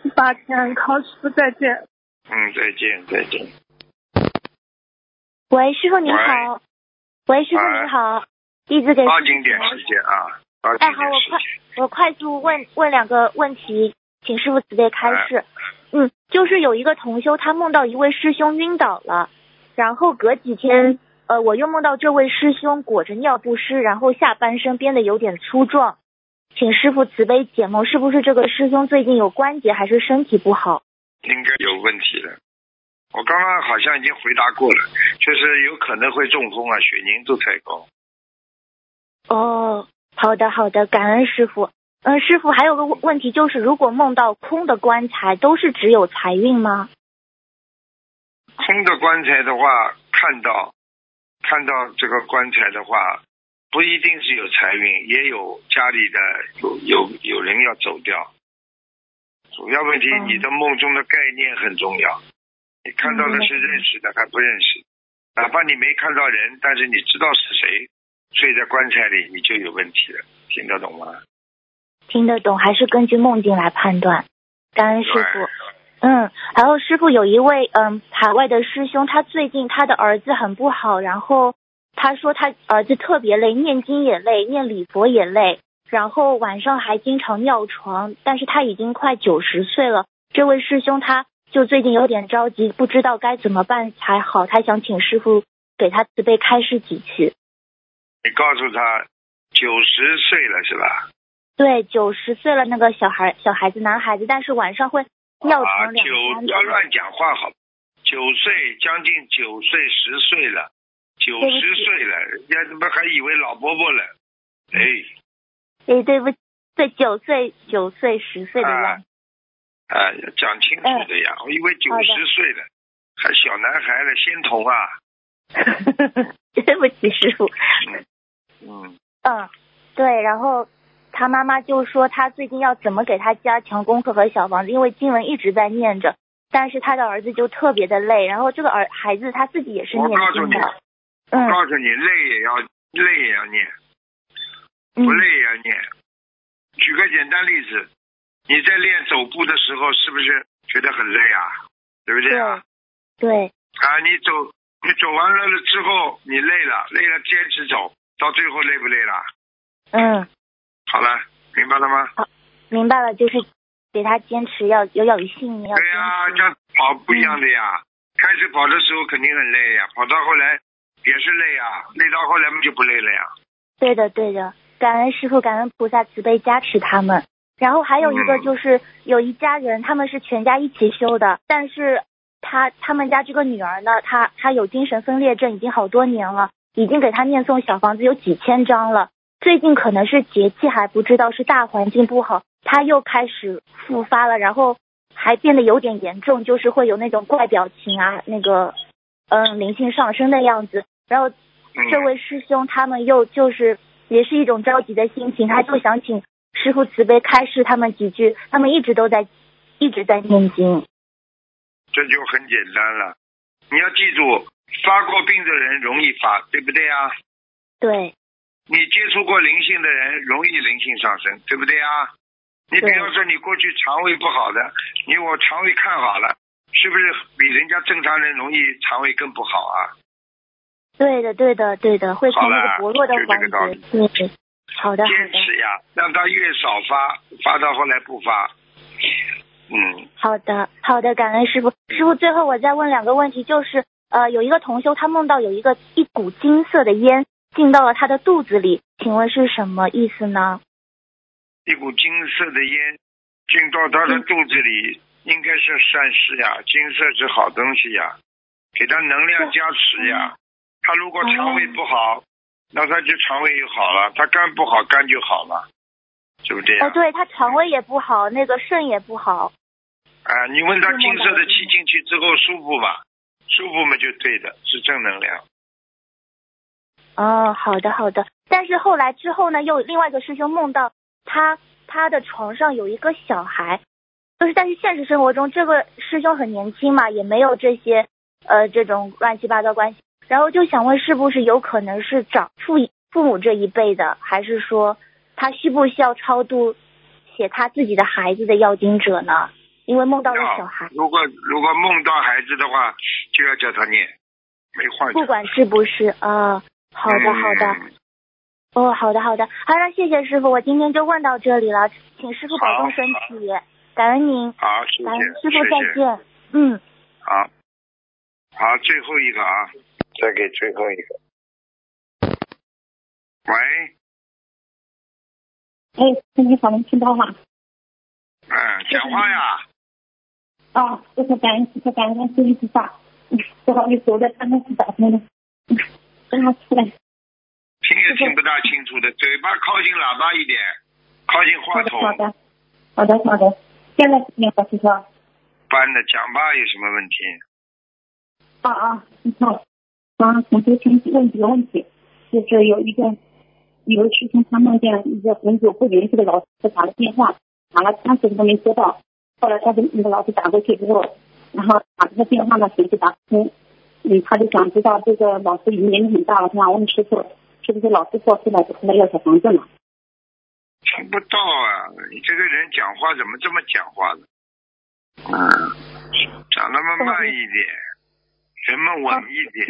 八千，好，师傅再见。 嗯，再见，再见。 喂，师傅您好。喂，师傅您好，弟子给。 抓紧点时间啊！抓紧点时间。 哎，好，我快我快速问问两个问题，请师傅慈悲开示。哎、嗯，就是有一个同修，他梦到一位师兄晕倒了，然后隔几天，呃，我又梦到这位师兄裹着尿不湿，然后下半身变得有点粗壮，请师傅慈悲解梦，是不是这个师兄最近有关节还是身体不好？ 应该有问题的。我刚刚好像已经回答过了，就是有可能会中风啊，血凝度太高。 哦，好的好的，感恩师傅。嗯，师傅还有个问题，就是如果梦到空的棺材，都是只有财运吗？ 空的棺材的话，看到看到这个棺材的话，不一定是有财运，也有家里的有有有人要走掉。主要问题，嗯、你的梦中的概念很重要。你看到的是认识的还不认识，哪怕你没看到人，但是你知道是谁睡在棺材里，你就有问题了。听得懂吗？ 听得懂，还是根据梦境来判断。感恩师傅。嗯，然后师傅有一位嗯海外的师兄，他最近他的儿子很不好，然后他说他儿子特别累，念经也累，念礼佛也累，然后晚上还经常尿床，但是他已经快九十岁了。这位师兄他就最近有点着急，不知道该怎么办才好，他想请师傅给他慈悲开示几句。 你告诉他九十岁了是吧？ 对，九十岁了，那个小孩小孩子男孩子，但是晚上会尿床两三次。 不要乱讲话好，九岁将近九岁十岁了，九十岁了，人家怎么还以为老伯伯了？哎， 哎，对不起，对，九岁九岁十岁的样子。 啊，要讲清楚的呀！嗯、我以为九十岁了，还小男孩了，仙童啊！ 对不起，师傅。 嗯嗯，对，然后他妈妈就说他最近要怎么给他加强功课和小房子，因为经文一直在念着，但是他的儿子就特别的累，然后这个儿孩子他自己也是念经的。 我告诉你，嗯、我告诉你，累也要累也要念，不累也要念。嗯、举个简单例子。你在练走步的时候，是不是觉得很累啊？对不对啊？ 对。对啊，你走，你走完了了之后，你累了，累了坚持走，到最后累不累了？ 嗯。 好了，明白了吗？ 好，明白了，就是给他坚持，要要要有信念。 对呀、啊，像跑不一样的呀。嗯、开始跑的时候肯定很累呀，跑到后来也是累呀，累到后来不就不累了呀？对的，对的，感恩师父，感恩菩萨慈悲加持他们。然后还有一个就是有一家人，他们是全家一起修的，但是他他们家这个女儿呢，她她有精神分裂症，已经好多年了，已经给她念诵小房子有几千张了。最近可能是节气还不知道，是大环境不好，她又开始复发了，然后还变得有点严重，就是会有那种怪表情啊，那个嗯灵性上升的样子。然后这位师兄他们又就是也是一种着急的心情，他就想请师父慈悲开示他们几句，他们一直都在一直在念经。 这就很简单了，你要记住，发过病的人容易发，对不对啊？ 对。 你接触过灵性的人容易灵性上升，对不对啊？你比方说你过去肠胃不好的，你我肠胃看好了，是不是比人家正常人容易肠胃更不好啊？ 对的对的对的，会从那个薄弱的环节。对对。好的， 坚持呀，让他越少发，发到后来不发。嗯， 好的，好的，感恩师傅。师傅，最后我再问两个问题，就是呃，有一个同修他梦到有一个一股金色的烟进到了他的肚子里，请问是什么意思呢？ 一股金色的烟进到他的肚子里，嗯、应该是善事呀，金色是好东西呀，给他能量加持呀。他如果肠胃不好。嗯那他就肠胃就好了，他肝不好，肝就好了，是不是这样？ 哦，对，他肠胃也不好，那个肾也不好。 啊，你问他金色的气进去之后舒服吗？舒服嘛就对的，是正能量。 哦，好的好的。但是后来之后呢，又另外一个师兄梦到他他的床上有一个小孩，就是但是现实生活中这个师兄很年轻嘛，也没有这些呃这种乱七八糟关系。然后就想问，是不是有可能是长父父母这一辈的，还是说他需不需要超度写他自己的孩子的要经者呢？ 因为梦到了小孩。 如果如果梦到孩子的话，就要叫他念，没换。 不管是不是啊、呃，好的好的。嗯哦，好的好的，好了，谢谢师傅，我今天就问到这里了，请师傅保重身体，感恩您。 好，谢谢。 感恩师傅，再见。嗯。 好，好，最后一个啊，再给最后一个。喂。 哎，你好，能听到吗？ 嗯，讲话呀。 啊，这是感恩师傅，感恩师傅菩萨。不好意思，我在办公室打通的，让他出来。 听也听不大清楚的，嘴巴靠近喇叭一点，靠近话筒。 好的，好的，好的。现在你好，师傅。 班的讲吧，有什么问题？ 啊啊，你好。啊，同学请问几个问题，就是有一个有师兄他梦见一个很久不联系的老师打了电话，打了三十都没接到，后来他跟那个老师打过去之后，然后打这个电话呢随时打不通，嗯，他就想知道这个老师已经年龄很大了，他想问师傅。是不是老师过世了，就出来要小房子了？ 听不到啊！你这个人讲话怎么这么讲话的？嗯，讲那么慢一点，人们稳一点，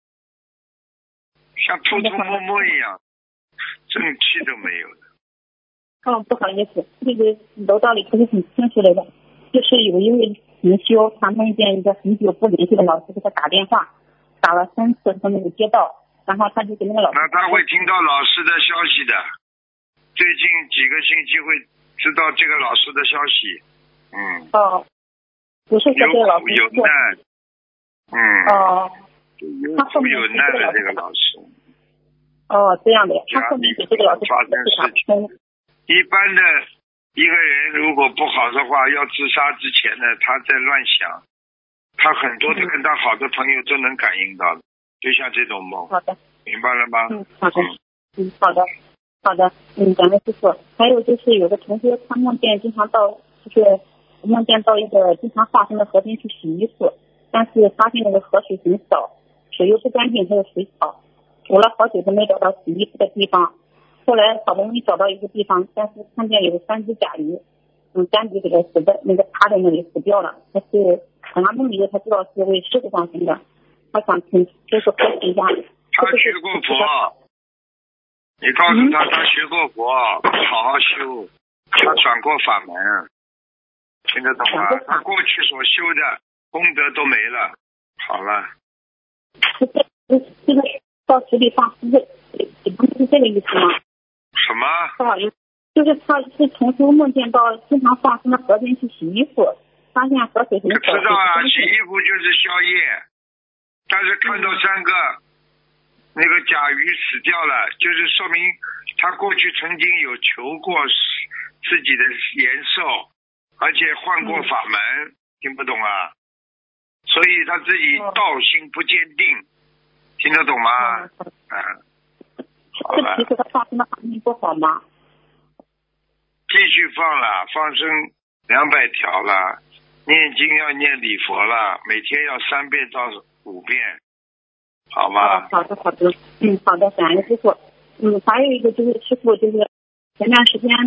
像偷偷摸摸一样，正气都没有的。 哦，不好意思，这个楼道里不是很清楚来的，就是有一位同修，他梦见一个很久不联系的老师给他打电话，打了三次都没有接到。然后他就给那个老师， 那他会听到老师的消息的，最近几个星期会知道这个老师的消息。嗯。 哦，不是说这个老师有苦有难。嗯。 哦。 有苦有难的这个老师。 哦，这样的，他后面给这个老师发生事情。一般的一个人如果不好的话，要自杀之前呢，他在乱想，他很多的跟他好的朋友都能感应到的。就像这种梦， 好的， 明白了吗？ 嗯，好的，嗯，好的，好的，嗯，感恩师傅。还有就是有的同学他梦见经常到，就是梦见到一个经常化生的河边去洗衣服，但是发现那个河水很少，水又不干净，还有水草，走了好久都没找到洗衣服的地方。后来好不容易找到一个地方，但是看见有三只甲鱼，嗯，单独给它死在那个趴在那里死掉了，但是等他梦里才知道是为师傅放生的。他想请就是科普一下， 他学过佛，你告诉他他学过佛，好好修，他转过法门，听得懂吗？他过去所修的功德都没了，好了。 这个这个到水里放是不是这个意思吗？ 什么？ 不好意思，就是他是从修梦见到经常放生到河边去洗衣服，发现河水很少。 知道啊，洗衣服就是宵夜。但是看到三个、嗯、那个甲鱼死掉了，就是说明他过去曾经有求过自己的延寿，而且换过法门，嗯、听不懂啊？所以他自己道心不坚定，嗯、听得懂吗？嗯，嗯好了。 这其实他放生的行情不好吗？ 继续放了，放生两百条了，念经要念礼佛了，每天要三遍到五遍，好吗？ 哦，好的好的，嗯，好的，感恩师傅。嗯，还有一个就是师傅，就是前段时间